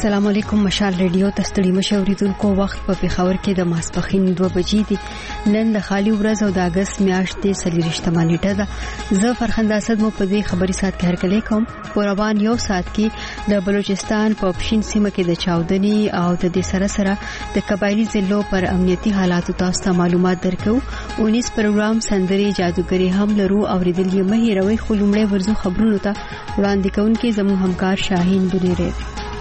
السلام علیکم. مشال ریډیو تستړي مشورېدونکو وخت په پیښور کې د ماسپخین 2 بجې دي. نن د خالي ورځ او د اگست میاشتې 30 نیټه ده. زه فرخنده اسد مو په دې خبري سات کې هرکلی کوم. پروان یو سات کې د بلوچستان په پښین سیمه کې د چاودنی او د دې سره د قبایلی ضلعو پر امنیتي حالاتو تاسو ته معلومات درکو. 19 پروګرام سندري جادوګری هم لرو او ریدل یې مه هیروي. خو لومړی ورزو خبرونو ته وړاندې کوونکې زموږ همکار شاهین بنيره.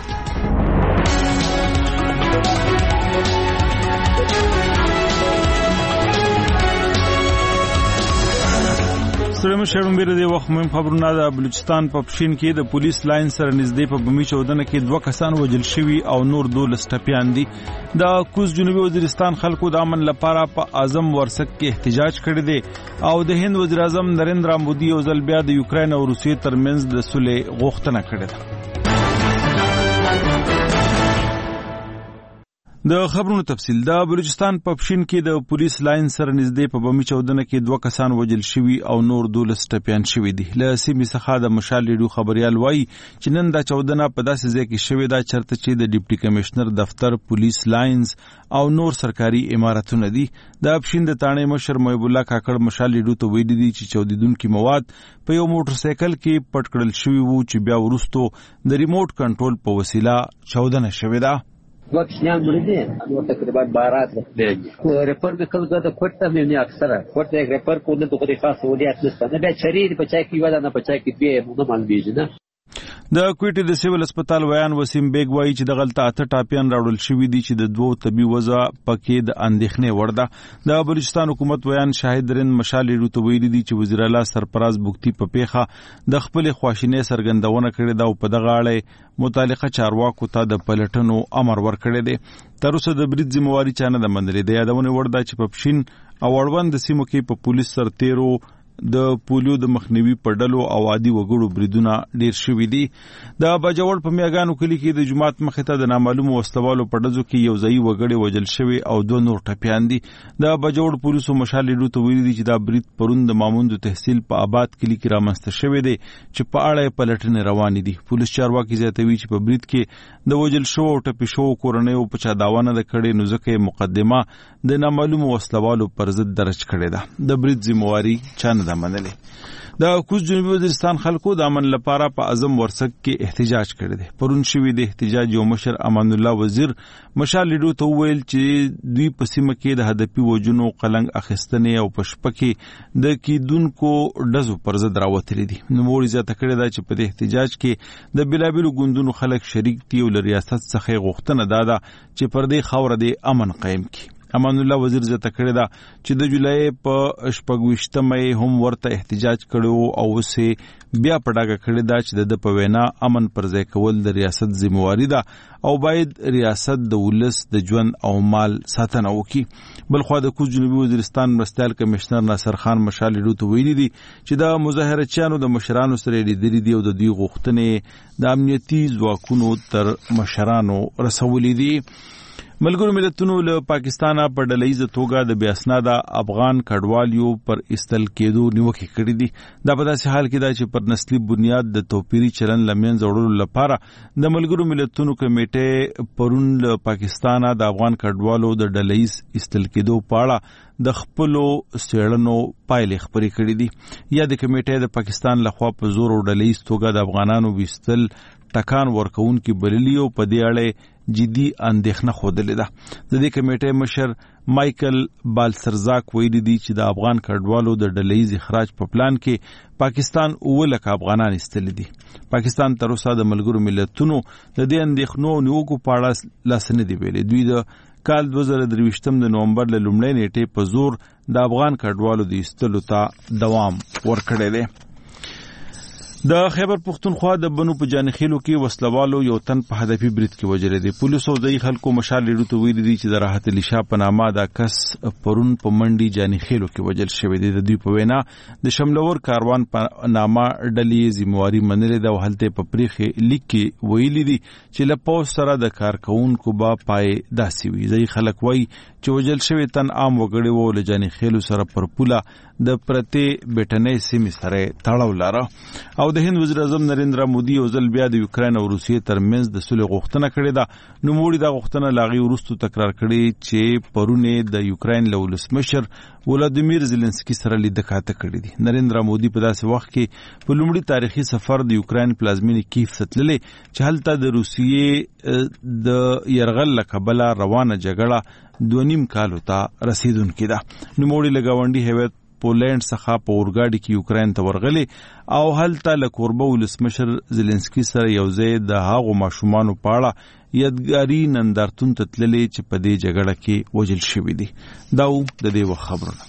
سره شرم بیره دی وخت مهم خبرونه د بلوچستان په پښین کې د پولیس لاین سره نږدې په بمي چودنه کې 2 کسان وژل شوي او نور 12 ټپيان دي. د کوز جنوبي وزیرستان خلکو د امن لپاره په اعظم ورسک کې احتجاج کړی دی او د هند وزیر اعظم نریندرا مودي او ځل بیا د یوکرين او روسیې ترمنځ د صلح غوښتنه کړې ده. د خبرونو تفصیل. د بلوچستان په پښین کې د پولیس لاین سره نږدې په بمي چودنه کې 2 کسان وژل شوي او نور 12 ټپيان شوي دي. له سیمې څخه د مشال ریډیو خبريال وایي چې نن د چودنه په داسې ځای کې شوې ده چرته چې د ډیپټي کمشنر دفتر، پولیس لاینز او نور سرکاري امارتونه دي. د پښین د تانې مشر محب الله کاکړ مشال ریډیو ته ویلي دي چې چودیدونکو مواد په یو موټر سایکل کې پټ کړل شوی وو چې بیا وروسته د ریموټ کنټرول په وسیله چودنه شوې ده. وقت شنیان بریده و تقریبا 12 رفته رپر بکل گده کورتا میونی اکثره کورتا یک رپر کنده تو خودی خاص ولیت نسته نه بیا چریر پچای کی ودا نه پچای کی بیه مونږ مال بیجه نه. د کوټې د سیول هسپتال ویان وسیم بیگ وایي چې د غلطه 8 ټاپیان راوړل شوې دي چې د 2 طبي وضع پکې د اندېښنې وړ ده. د بلوچستان حکومت ویان شاهد رند مشال ریډیو ته ویلي دي چې وزیر اعلی سرپراز بوختي په پیخه د خپل خواشینې سرګندونه کړې ده او په دغه اړه متعلقه چارواکو ته د پلټنو امر ورکړی دی. تر اوسه د برید ذمہواری چانه د منلې ده. یادونه وړ ده چې په پښین او اړوند سیمو کې په پولیس سرتیرو د پولیو د مخنیوي په ډلو او عادي وګړو بریدونه ډیر شوي دي. د باجوړ په میاګانو کلی کې د جماعت مخې ته د نامعلومو وسلوالو په ډزو کې یو ځای وګړي وژل شوي او 2 نور ټپيان دي. د باجوړ پولیسو مشال ریډیو ته ویلي دي چې دا برید پرون د ماموند تحصیل په آباد کلی کې رامنځته شوی دی چې په اړه پلټنې روانې دي. پولیس چارواکي زیاتوي چې په برید کې د وژل شوو او ټپي شوو کورنیو په چا داوا نه کړې نو ځکه مقدمه د نامعلومو وسلوالو پر ضد درج کړې ده. د برید ذمہواری چانه ده منلې. د کوز جنوبي وزیرستان خلکو د امن لپاره په اعظم ورسک کې احتجاج کړی دی. پرون شوی د احتجاج یو مشر امان الله وزیر مشال ریډیو ته ویل چې دوی په سیمه کې د هدفي وجونو قلنګ اخیستنې او پشپکې د کیدونکو ډزو پر ضد راوتلي دي. نو موري زیاته کړی دا چې په دې احتجاج کې د بلابلو ګوندونو خلک شریک دي او ریاست څخه غوښتنه ده چې پر دې خاور د امن قائم کړي. امان الله وزیر زیاته کړی دا چې د جولای په 28 هم ورته احتجاج کړو او وسه بیا پډاګه کړی دا چې د په وینا امن پر ځای کول د ریاست ذمہواری ده او باید ریاست د ولس د ژوند او مال ساتنه وکړي. بلخو د کوز جنوبي وزیرستان مرستیال کمشنر ناصر خان مشال ریډیو ته ویلي دي چې د مظاهرچیانو د مشرانو سره لیدلې دي او د دوی غوښتنې د امنیتي ځواکونو تر مشرانو رسولې دي. ملګرو ملتونو له پاکستانه په ډلهیزه توګه د بیاسناده افغان کډوالیو پر استل کېدو نیوکې کړې دي. دا په داسې حال کې ده چې پر نسلي بنیاد د توپیري چلن لمنځه وړلو لپاره د ملګرو ملتونو کمیټې پرون له پاکستانه د افغان کډوالو د ډلهیز استل کېدو په اړه د خپلو څېړنو پایلې خپرې کړې دي. یا د کمیټې د پاکستان لخوا په زور او ډلهیز توګه د افغانانو ویستل ټکان ورکوونکي بللي او په دې اړه جدي اندېښنه ښودلې ده. د دې کمیټې مشر مایکل بالسرزاک ویلي دي چې د افغان کډوالو د ډلهیز اخراج په پلان کې پاکستان 9 لک افغانان ایستلي دي. پاکستان تر اوسه د ملګرو ملتونو د دې اندېښنو نیوکو په اړه لاس نه دی ویلي. دوی د کال 2023 د نومبر له لومړۍ نیټې په زور د افغان کډوالو د ایستلو ته دوام ورکړی دی. د خیبر پختونخوا د بنو په جانخیلو کې وسلوالو یو تن په هدفي برید کې وژل دي. پولیسو د خلکو مشال ریډیو ته ویلي دي چې د راحت علي شاه په نامه دا کس پرون په منډي جانخیلو کې وژل شوی دی. د دوی په وینا د شملور کاروان په نامه ډلې ذمہواری منلې ده او هلته په پریخي لیک کې ویلي دي چې له پوس سره د کارکونکو با پای داسي وي. ځای خلک وایي چې وژل شوی تن عام وګړي وو له جانخیلو سره پر پوله د پرته بیٹنې سیمې سره تړاو لاره او د هند وزیر اعظم نریندرا مودي یو ځل بیا د یوکرين او روسیې ترمنځ د صلح غوښتنه کړې ده. نوموړي دا غوښتنه لاغي وروسته تکرار کړې چې پرونه د یوکرين له ولسمشر ولادیمیر زيلنسکي سره لیدکاته کړې دي. نریندرا مودي په داسې وخت کې په لومړي تاریخي سفر د یوکرين پلازمینې کیف ته تللی چې هلته د روسیې د يرغل له کبله روانه جګړه 2.5 کالو ته رسیدونکې ده. نوموړي له ګاونډي هیواد پولند څخه په اورګاډي کې یوکرين ته ورغلي او هلته له کوربه ولسمشر زيلنسکي سره یوځای د هغو ماشومانو په اړه یادګاري نندارتون ته تللي چې په دې جګړه کې وژل شوي دي. دا د دې وخت خبرونه.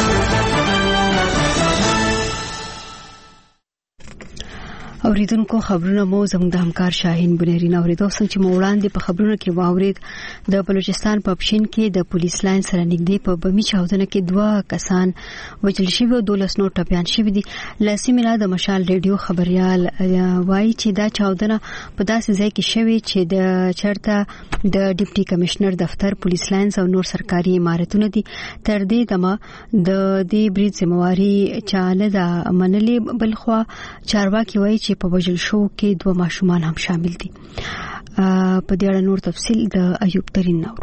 اوریدونکو خبرونه مو زموږ د همکار شاهین بنيرین اوریدو څنګه چې وړاندې په خبرونو کې واورید د بلوچستان په پښین کې د پولیس لاین سره نږدې په بمی چاودنه کې 2 کسان وژل شوي او 12 نور ټپيان شوي دي. لاسي میلا د مشال ریډیو خبريال وایي چې دا چاودنه په داسې ځای کې شوي چې د چرته د ډیپټي کمشنر دفتر پولیس لاین او نور سرکاري عمارتونه دي. تر دې دمه د دې بریټ ذمہواری چاله د منلې بلخوا چارواکي وایي په وژل شو کې 2 ماشومان هم شامل دي. په دې اړه نور تفصیل د ایوب ترين نور.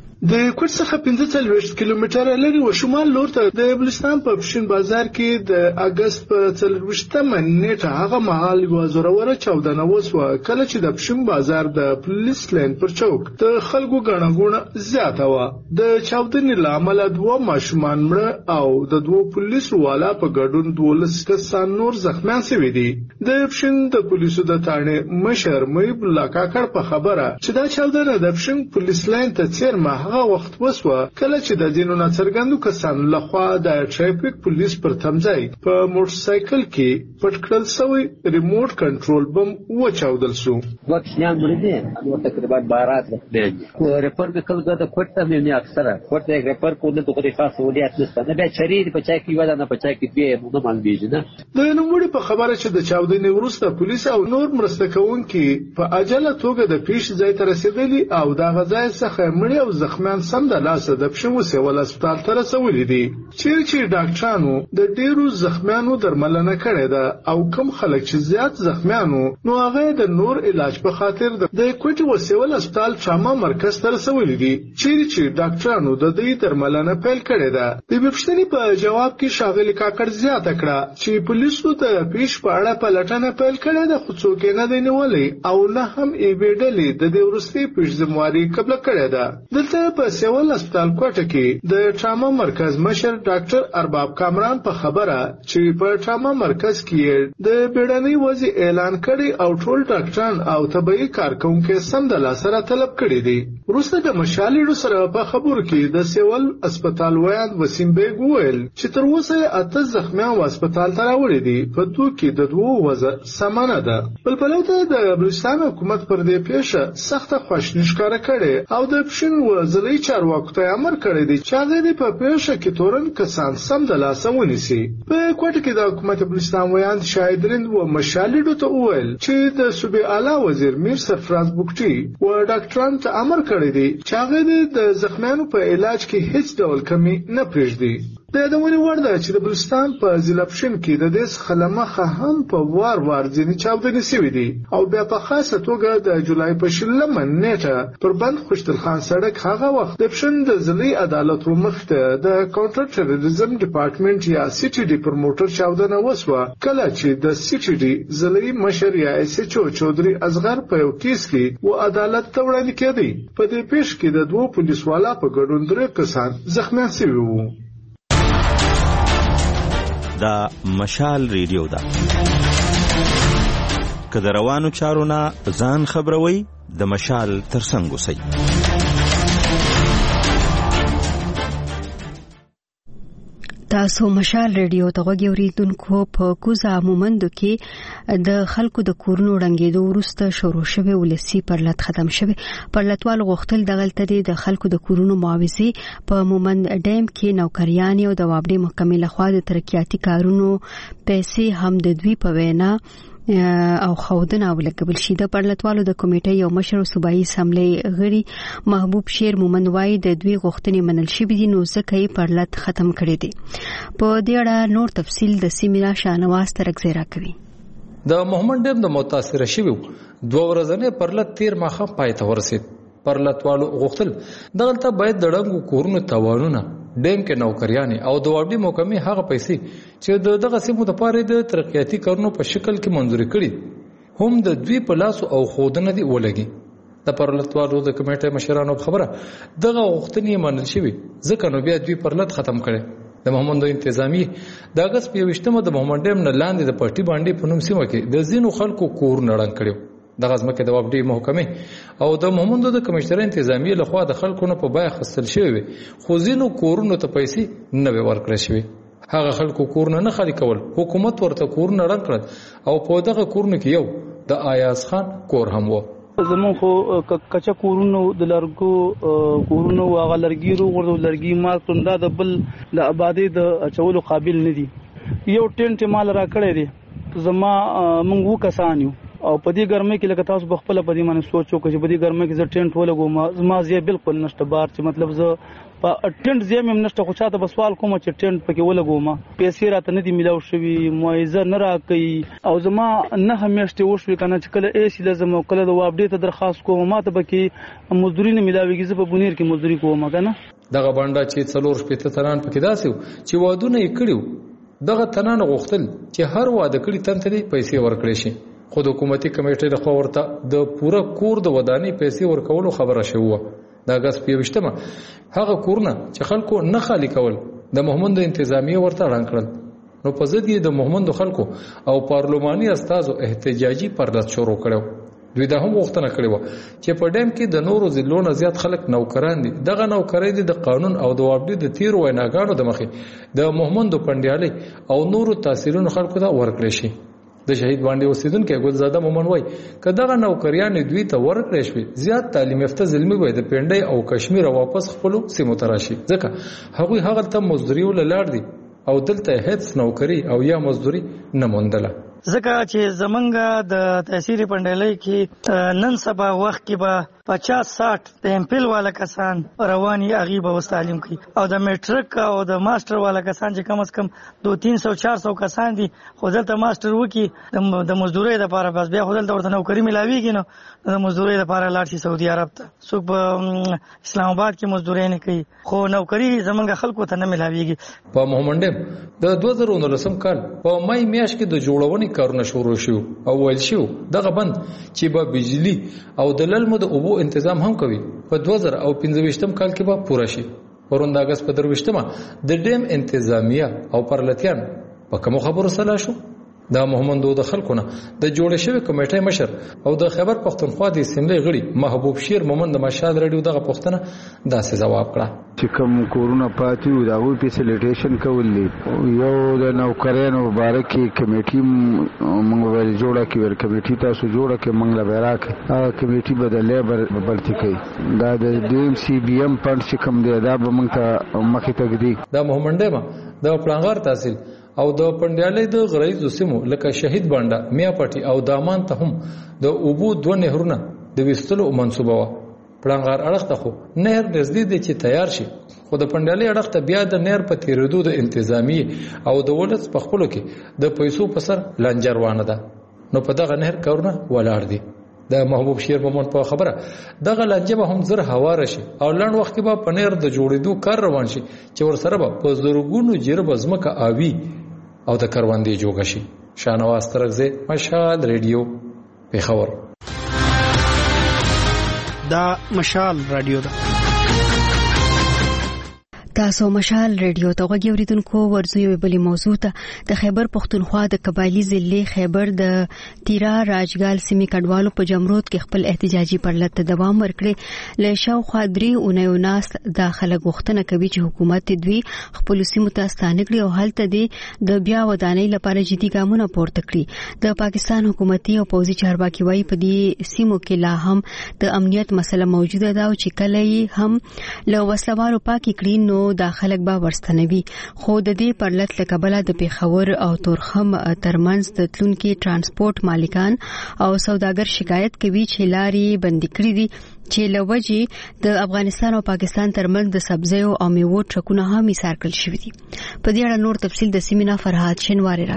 د کوټ څخه 45 کیلومتره لري و شمال لور ته د بلوچستان په پښین بازار کې د اگست په 24مه نیټه هغه مهال یو زوروره چاودنه وسوه کله چې د پښین بازار د پولیس لاین پر چوک د خلکو غړنګونه زیاته و. د چاودنې لامل 2 ماشومان مړه او د 2 پولیسو والا په ګډون 12 کسان نور زخمیان شوي دي. د پښین د پولیسو د تانه مشر مېب الله کاکړ په خبره چې دا چاودنه د پښین پولیس لاین ته چیرمه هغه وخت وسوه کله چې د دینو ناڅرګندو کسانو لخوا د ټریفیک پولیس پر تمځای په موټر سایکل کې پټ کړل شوی ریموټ کنټرول بم وچاودل شو. وقت نیان مړدي نو تقریبا 12 دی. ریپر به کله د کوټه مې اکثره کوټه یک ریپر کو نه دوه خاص سہولیت نشته نه به چرید په چا کې ولا نه په چا کې به نو مان بیج نه. د نوموړي په خبره چې د چاودنې وروسته پولیس او نور مرسته کوونکي په عجله توګه د پیښ ځای ته رسیدلي او د غځای څخه مړي او زخمیان سم د لاسه د پښمو سیول هسپتال ته رسولي دي. چې ډاکټرانو د ډیرو زخمیانو درملنه کړې ده او کم خلک چې زیات زخمیانو نو هغه د نور علاج په خاطر د کوټي و سیول هسپتال ټراما مرکز ته رسولي دي. چې ډاکټرانو د دې درملنه پیل کړې ده. د بپښتني په جواب کې شاغلي کاکړ زیاته کړه چې پولیسو د پیښ په اړه پلټنه پیل کړې ده خو څوک نه دی نیولې او نه هم ایبیډلې د دې ورستي پیښ ذمہواری قبل کړې ده. دلته په سیول هسپتال کوټه کې د ټراما مرکز مشر ډاکټر ارباب کامران په خبره چې په ټراما مرکز کې د بیړنۍ وضع اعلان کړي او ټول ډاکټران او طبي کارکونکو سم د لاسره طلب کړي دي. وروسته د مشالېډو سره په خبرو کې د سیول هسپتال ویان وسیم بیگ ویل چې تر اوسه 8 زخمیان هسپتال ته راوړي دي. په دوی کې د 2 وضع سمانه ده. بلبلته د بلوچستان حکومت پر دې پیښه سخته خوښنی ښکاره کړي او د پښین وزلي چارواکو ته امر کړی دی چې هغه د په پیښه کې تورن کسان سم د لاسه ونیسي. په کوټه کې د حکومت بلوچستان ویان شاهدرین و مشالېډو ته وویل چې د صوبې اعلی وزیر میر سرفراز بوکټي و ډاکټرانو ته امر کړی دی چې هغه د زخمیانو په علاج کې هیڅ ډول کمی نه پرېږدي. د یادونې وړ ده چې د بلوچستان په ضلع پښین کې د دې څخه له مخه هم په وار ځینې چاودنې شوي دي او بیا په خاصه توګه د جولای په 16مه نیټه پر بند خوشتل خان سړک هغه وخت د پښین د ضلعي عدالت مخته د کاونټر ټیرریزم ډپارټمنټ یا سی ټي ډي پر موټر چاودنه وسوه کله چې د سی ټي ډي ضلعي مشر یا اس ایچ او چودري اصغر په یو کیس کې و عدالت ته وړاندې کېدی. په دې پیښ کې د 2 پولیس والا په ګډون 3 کسان زخمیان شوي وو. دا مشال ریډیو ده. که د روانو چارو نه ځان خبروي د مشال ترڅنګ اوسئ. تاسو مشال ریډیو ته غوږی اوریدونکو په کوزه مومندو کې د خلکو د کورونو ړنګېدو وروسته شروع شوی ولسی پرلط ختم شوی. پرلطوال غوښتل دغلته د خلکو د کورونو معاوضې په مومند ډیم کې نوکریان او د وابړي محکمې لخوا د ترقیاتي کارونو پیسې هم د دوی په وینا او خودنه ولګول شي. د پرلطوالو د کمیټې یو مشر صوبایي اسمبلی غړي محبوب شیر مومند وایي د دوی غوښتنې منل شوې دي نو ځکه یې پرلط ختم کړی دی. په دې اړه نور تفصیل د سیمه شاهنواز ترک زیرا کوي. د محمد ډیم د متاثر شویو 2 ورځې پرلط تیر ماخه پای ته ورسید. پرلطوالو غوښتل دغلته باید د ډنګو کورونو توانونه ډیم کې نوکریانې او د واردی محکمې هغه پیسې چې دغه سیمو لپاره د ترقیاتي کارونو په شکل کې منظوري کړي هم د دوی په لاس او خودنه دی ولګي. د پرلطوالو د کمیټې مشرانو خبره دغه غوښتنې منل شوې ځکه نو بیا دوی پرلط ختم کړي. د محمد انتظامی د اگست 21 د محمد ډیم نه لاندې د پټي باندې په نوم سیمه کې د زینو خلکو کور نړنګ کړي. د غزمکه د واردی محکمې او د محمد د کمشنر انتظامی لخوا د خلکو نه په بای خستل شوی خو زینو کورونو ته پیسې نه ورکړل شوی. هغه خلکو کورونه نه خالي کول حکومت ورته کورونه نړنګ کړل او په دغه کورونو کې یو د آیاز خان کور هم و. زمون خو کچا کورونو د لرګو کورونو هغه لرګي ورو لرګي مال توندا د بل د آبادی د اچولو قابل نه دي. یو ټینټ مال را کړی دی زما مونږ کسان یو او په دې ګرمۍ کې لکه تاسو بخپل په دې باندې سوچو چې په دې ګرمۍ کې زه ټینټ ولګوم زما زی بالکل نشته بار چې مطلب زه په ټینټ زی مم نشته خو چاته بسوال کوم چې ټینټ پکې ولګوم پیسې راته نه دي ملاو شوی موعظه نه راکې او زما نه همیشته وشوي کنه چې کله ایسی لازم او کله د اپډیټ درخواست کوم ماته بکې مزدوري نه ملاويږي زه په بنیر کې مزدوري کوم کنه. دغه باندې چې څلور شپته تنان پکې داسیو چې وادونه یې کړیو دغه تنان غوښتل چې هر واده کړي تنته پیسې ورکړي شي. خود حکومتي کمیټې د خوا ورته د پوره کور د ودانۍ پیسې ورکولو خبره شوه. د اگست 21 هغه کورونه چې خلکو نه خالی کول د محمد انتظامی ورته اعلان کړل. نو په ضد د محمد خلکو او پارلماني استازو احتجاجي پرلط شروع کړو. دوی دا هم غوښتنه کړې و چې په ډیم کې د نورو ضلعونو زیات خلک نوکران دي. دغه نوکرۍ دي د قانون او د واردی د تیر ویناګانو د مخې د محمد پنډیالي او نورو تحصیلونو خلکو ته ورکړي شي. د شهید باندې اوسیدونکو ګلزاده مومن وای کداغه نوکریان دوی ته ورکړې شوی زیات تعلیم یافته زلمی وای د پنډای او کشمیر واپس خپل سیمو تراشي ځکه هغه هغه ته مزدوري ولړ دي او دلته هیڅ نوکری او یا مزدوري نه موندله. ځکه چې زمونږ د تحصیل پنډلۍ کې نن سبا وخت کې به 50-60 د امپیل والا کسان رواني اغي به تعلیم کوي او د میټرک او د ماستر والا کسان چې کم از کم 200-300-400 کسان دي خو دلته ماستر وکي د مزدوري لپاره بس بیا خو دلته ورته نوکری ملاويږي نو د مزدوري لپاره لاړ شي سعودي عرب ته. څوک په اسلام آباد کې مزدوري نه کوي خو نوکری زمونږ خلکو ته نه ملاويږي. په محمد ډیم د 2019 کال په مای میاشت کې د جوړونې کارونه شروع شو او ویل شو دغه بند چې به بجلی او د للمو د اوبو تنظیم هم کوي په 2015 کال کې به پوره شي. پرون د اگست په 23 د ډیم انتظامیه او پرلطیان په کوم خبرو سره شو. دا محمد د خلکونه د جوړ شوی کمیټې مشر او د خیبر پختونخوا د اسمبلی غړي محبوب شیر مومن د مشال رادیو دغه پښتنه داسې جواب کړه چې کوم کورونه پاتې و دا وی فیسیلیټیشن کولې یو د نوکرانو مبارکي کمیټې موږ ول جوړه کې کمیټې تاسو جوړه کې موږ لا بیراک هغه کمیټې به د لیبر بلتی کوي دا د ډي ام سی بي ام فند چې کوم دی دا به موږ ته مخې ته دی. دا محمد ډیما د پلانغار تحصیل او د پنډیالۍ د غریزو سیمو لکه شهید باندې میا پټي او دامان ته هم د اوبو 2 نهرونه د وستلو منسوبه و. پلانغار اړخ ته خو نهر نږدې دی چې تیار شي خو د پنډیالۍ اړخ ته بیا د نهر په تیرېدو د انتظامی او د ولس په خپلو کې د پیسو په سر لنجر وانه ده. نو په دغه نهر کارونه ولاړ دي. د محبوب شیر مومن په خبره دغه لنجه به هم زر هواره شي او لړ وخت کې به پنیر د جوړېدو کار روان شي چې ورسره به په زرګونو جرب ازمکه آوي او د کروندې جوړ شي. شانواز ترغزه مشال رادیو پیښور. دا مشال رادیو ده. تاسو مشال رادیو ته غوږی اوریدونکو ورزو یو بلی موضوع ته د خیبر پختونخوا د قبایلی ضلع خیبر د تیرا راجګال سیمې کډوالو په جمرود کې خپل احتجاجي پرلط دوام ورکړي. له شاوخوا 3 اونیو ناس داخله غوښتنه کوي چې حکومت دوی خپل سیمو ته ستانه کړي او هلته د بیا ودانۍ لپاره جدي ګامونه پورته کړي. د پاکستان حکومتي او پوځي چارواکي وايي په دې سیمو کې لا هم د امنیت مسله موجوده ده او چې کله یې هم له وسلوالو پاکي کړي نو داخلك به ورستنوي. خو د دې پرلط لکبله د پیښور او تورخم ترمنځ د تلونکي ترانسپورت مالکان او سوداګر شکایت کوي چې لارې بندي کړې دي چې لوجي د افغانستان او پاکستان ترمنځ د سبزیو او میوو ټرکونه هم ایثار کړل شوي دي. په دې اړه نور تفصیل د سیمینا فرهاد شنواری راکوي.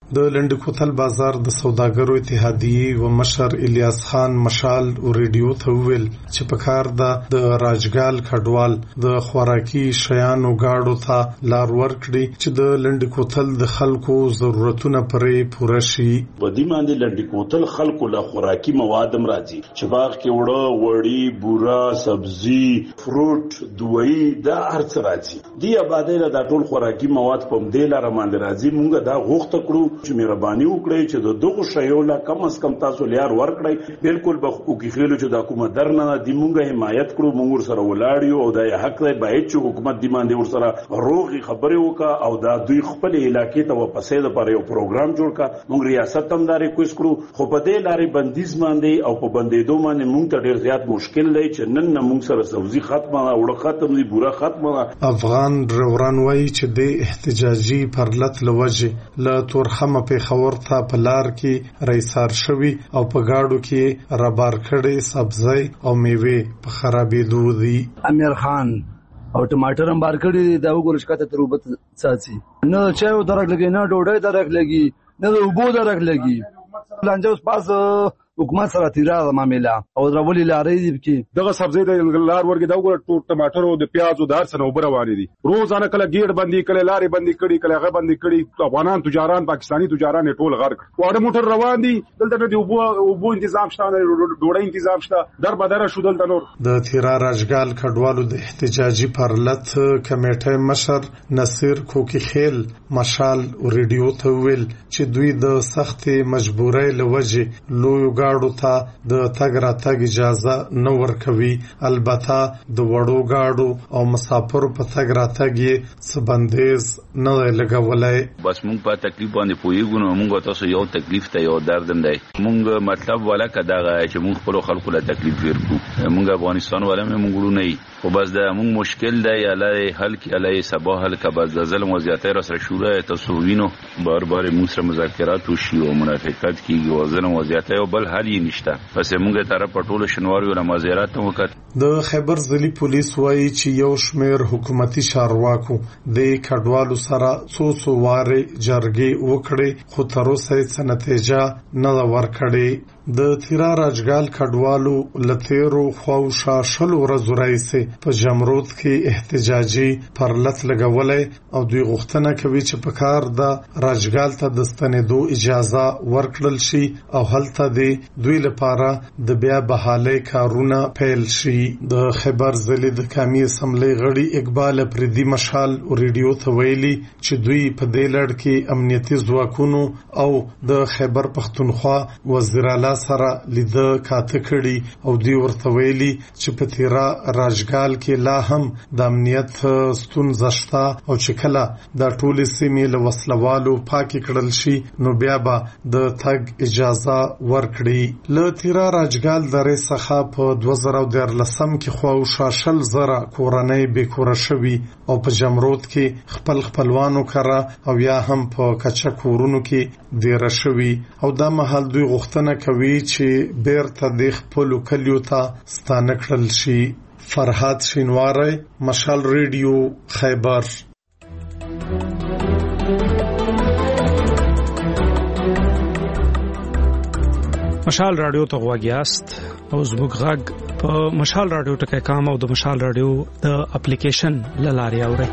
د لنډ کوتل بازار د سوداګرو اتحادیې و مشر الیاس خان مشال ریډیو ته ویل چې په کار د راجګال کډوال د خوراکي شیانو گاډو ته لار ورکړي چې د لنډ کوتل د خلکو ضرورتونه پرې پوره شي. په دې باندې لنډ کوتل خلکو له خوراکي مواد هم راځي چې باغ کې وړي بورا سبزي فروټ دوی دا هرڅ راځي. دی آبادی له دا ټول خوراکي مواد په دې لار باندې راځي. مونږ دا غوښته کړو چې مهرباني وکړئ چې د دغه شیو لا کم از کم تاسو لار ورکړئ. بالکل به حقوقي خېلو چې د حکومت درنه دی مونږه حمایت کړو. مونږ سره ولاړ یو او دا حق دی باید چې حکومت دی باندې ور سره روغي خبرې وکړه او دا دوی خپل علاقې ته واپسې د پر یو پروګرام جوړ کړه. مونږ ریاست هم دا ریکوست کړو خو په دې لارې بندیز باندې او په بندیدو باندې مونږ ته ډېر زیات مشکل دی چې نن مونږ سره سبزي ختمه وړه ختم دی بورا ختمه. افغان ډروران وایي چې د احتجاجي پرلت لوجه له تورخمه په خور ته په لار کې رئیسار شوی او په گاډو کې ربار کړي سبزی او میوه په خرابېدو دي. امیر خان او ټماټر هم بار کړي دا وګورئ شکایت تروبت ساتي نه چایو درک لګي نه ډوډۍ درک لګي نه اوبو درک لګي. لانجه اوس پاس حکومت سره تیرا معاملې او درولې لارې دي کې دغه سبزی د لار ورګي دا وګوره ټماټر او د پیاز او دار سره وبره واني دي. روزانه کله ګیډ بندي کړي لارې بندي کړي کله هغه بندي کړي. افغانان تجاران پاکستانی تجاران ټول غرق واړه موټر روان دي. دلته د اوبو تنظیم شته ډوډۍ تنظیم شته در بدره شو. دلته نور د تیرا راجګال کډوالو د احتجاجي پرلت کمیټې مشر نصیر کوکی خیل مشال ریډیو ته ویل چې دوی د سخت مجبورۍ لوجه لوی گاډو ته د تګ راتګ اجازه نه ورکوي. البته د وړو گاډو او مسافرو په تګ راتګ یې څه بندیز نه لګولای. بس مونږ په تکلیف باندې پوهیږو نو مونږ تاسو یو تکلیف ته یو درد هم دی. مونږ مطلب ولا کداغه چې مونږ خپل خلکو له تکلیف ورکو. مونږ افغانستان ولا مونږ نه خو بس دا مونږ مشکل دی الای حل کی الای سبا حل کا بس د ظلم او زیاتې را سره شروع تاسو وینو بار بار مونږ سره مذاکرات وشي او منافقت کیږي او ظلم او زیاتې او بل حل یې نشته. پس مونږه طرف پټول شنوار یو مازیرات وکړ. د خیبر ځلی پولیس وایي چې یو شمیر حکومتي چارواکو د کډوالو سره څو واره جرګې وکړي خو تر اوسه هیڅ نتیجه نه ورکړي. د تیرا راجګال کډوالو لتیرو خواوشا شل ورځو راځي په جمرود کې احتجاجي پرلت لګولې او دوی غوښتنه کوي چې په کار د راجګال ته د ستنېدو اجازه ورکړل شي او هلته د دوی لپاره د بیا بحالي کارونه پیل شي. د خیبر ضلع د قومي اسمبلی غړي اقبال پردي مشال ریډیو ته ویلي چې دوی په دې لړ کې امنیتي ځواکونو او د خیبر پښتونخوا وزیر اعلی سره لیده کاته کړي او دوی ورته ویلي چې په تیرا راجګال کې لا هم د امنیت ستونزه شته او چې کله د ټولې سیمې له وسلوالو پاکي کړل شي نو بیا به د تګ اجازه ورکړي. له تیرا راجګال درې څخه په 2013 کې خواوشا شل زره کورنۍ بېکوره شوي او په جمرود کې خپل خپلوانو کره او یا هم په کچه کورونو کې دیره شوي او دا مهال دوی غوښتنه کوي چې بیرته د خپل کلیو ته ستانه کړل شي. فرهاد شینواری مشال ریډیو خیبر. مشال رادیو ته غواګیاست او زموږ غږ په مشال رادیو ټکي کام او د مشال رادیو د اپلیکیشن لاري اوري.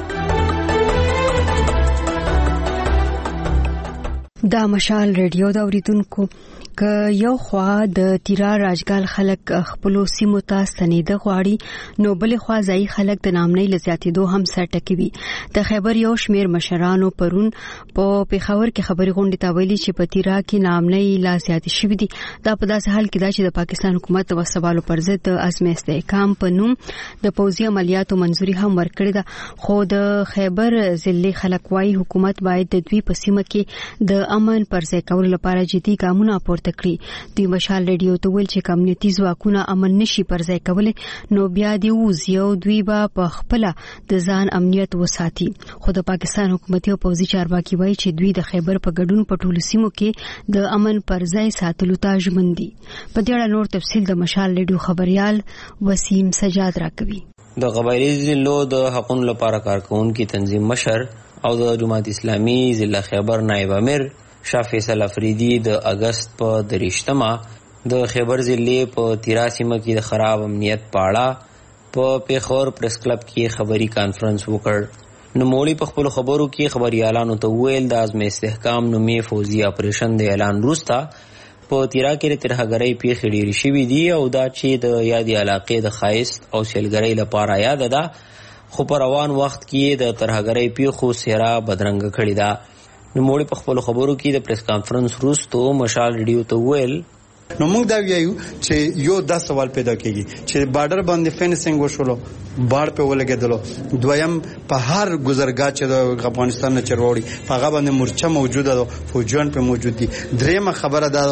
دا مشال ریډیو دا اوریدونکو که یو خوا د تیرا راجګال خلک خپل سیمو ته ستنېده غواړي نو بل خوا ځای خلک د نامنۍ لزیاتېدو هم سر ټکوي. د خیبر یو شمیر مشرانو پرون په پیښور کې خبري غونډې ته ویلي چې په تیرا کې نامنۍ لا زیاتې شوې دي. دا په داسې حال کې دا چې د پاکستان حکومت د وسوالو پر ضد د عزم استحکام په نوم د پوځي عملیاتو منځوري هم ورکړې ده خو د خیبر ضلع خلک وايي حکومت باید د دوی په سیمه کې د امن پر ځای کولو لپاره جدي ګامونه پورته کړي. دوی مشال ریډیو ته ویل چې کمیونټي ځواکونه امن نشي پر ځای کولای نو بیا دی وزیو دوی به په خپل د ځان امنیت وساتي. خو د پاکستان حکومتي او پوځي چارواکي وایي چې دوی د خیبر په ګډون په ټولو سیمو کې د امن پر ځای ساتلو ته ژمن دي. په دې اړه نور تفصیل د مشال ریډیو خبريال وسیم سجاد راکوي. د قبایلی ضلعو د حقوقو لپاره کارکونکو تنظیم مشر او د جماعت اسلامي ضلع خیبر نائب امیر شاه فیصل افریدي د اگست په 23 د خیبر ضلع په تیرا سیمه کې د خراب امنیت په اړه په پیښور پریس کلب کې خبري کانفرنس وکړ. نوموړي په خپل خبرو کې خبريالانو ته وویل د عزم استحکام نومي فوزي اپریشن د اعلان وروسته په تیرا کې ترهګرۍ پیښې ډېرې شوې دي او دا چې د یادې علاقې د ښایست او سیلګرۍ لپاره یاده ده، خو په روان وخت کې د ترهګرۍ پیښو څېره بدرنګه کړې ده. نوموړي په خپلو خبرو کې د پریس کانفرنس وروسته مشال ریډیو ته وویل نو موږ دا ویایو چې یو دا سوال پیدا کیږي چې بارډر باندې فینسینګ وشولو، باړ په ولګېدلو، دویم په هر گذرګاه چې د افغانستان نه چروړي په هغه باندې مورچه موجوده ده، فوجیان په موجود دي. دریمه خبره ده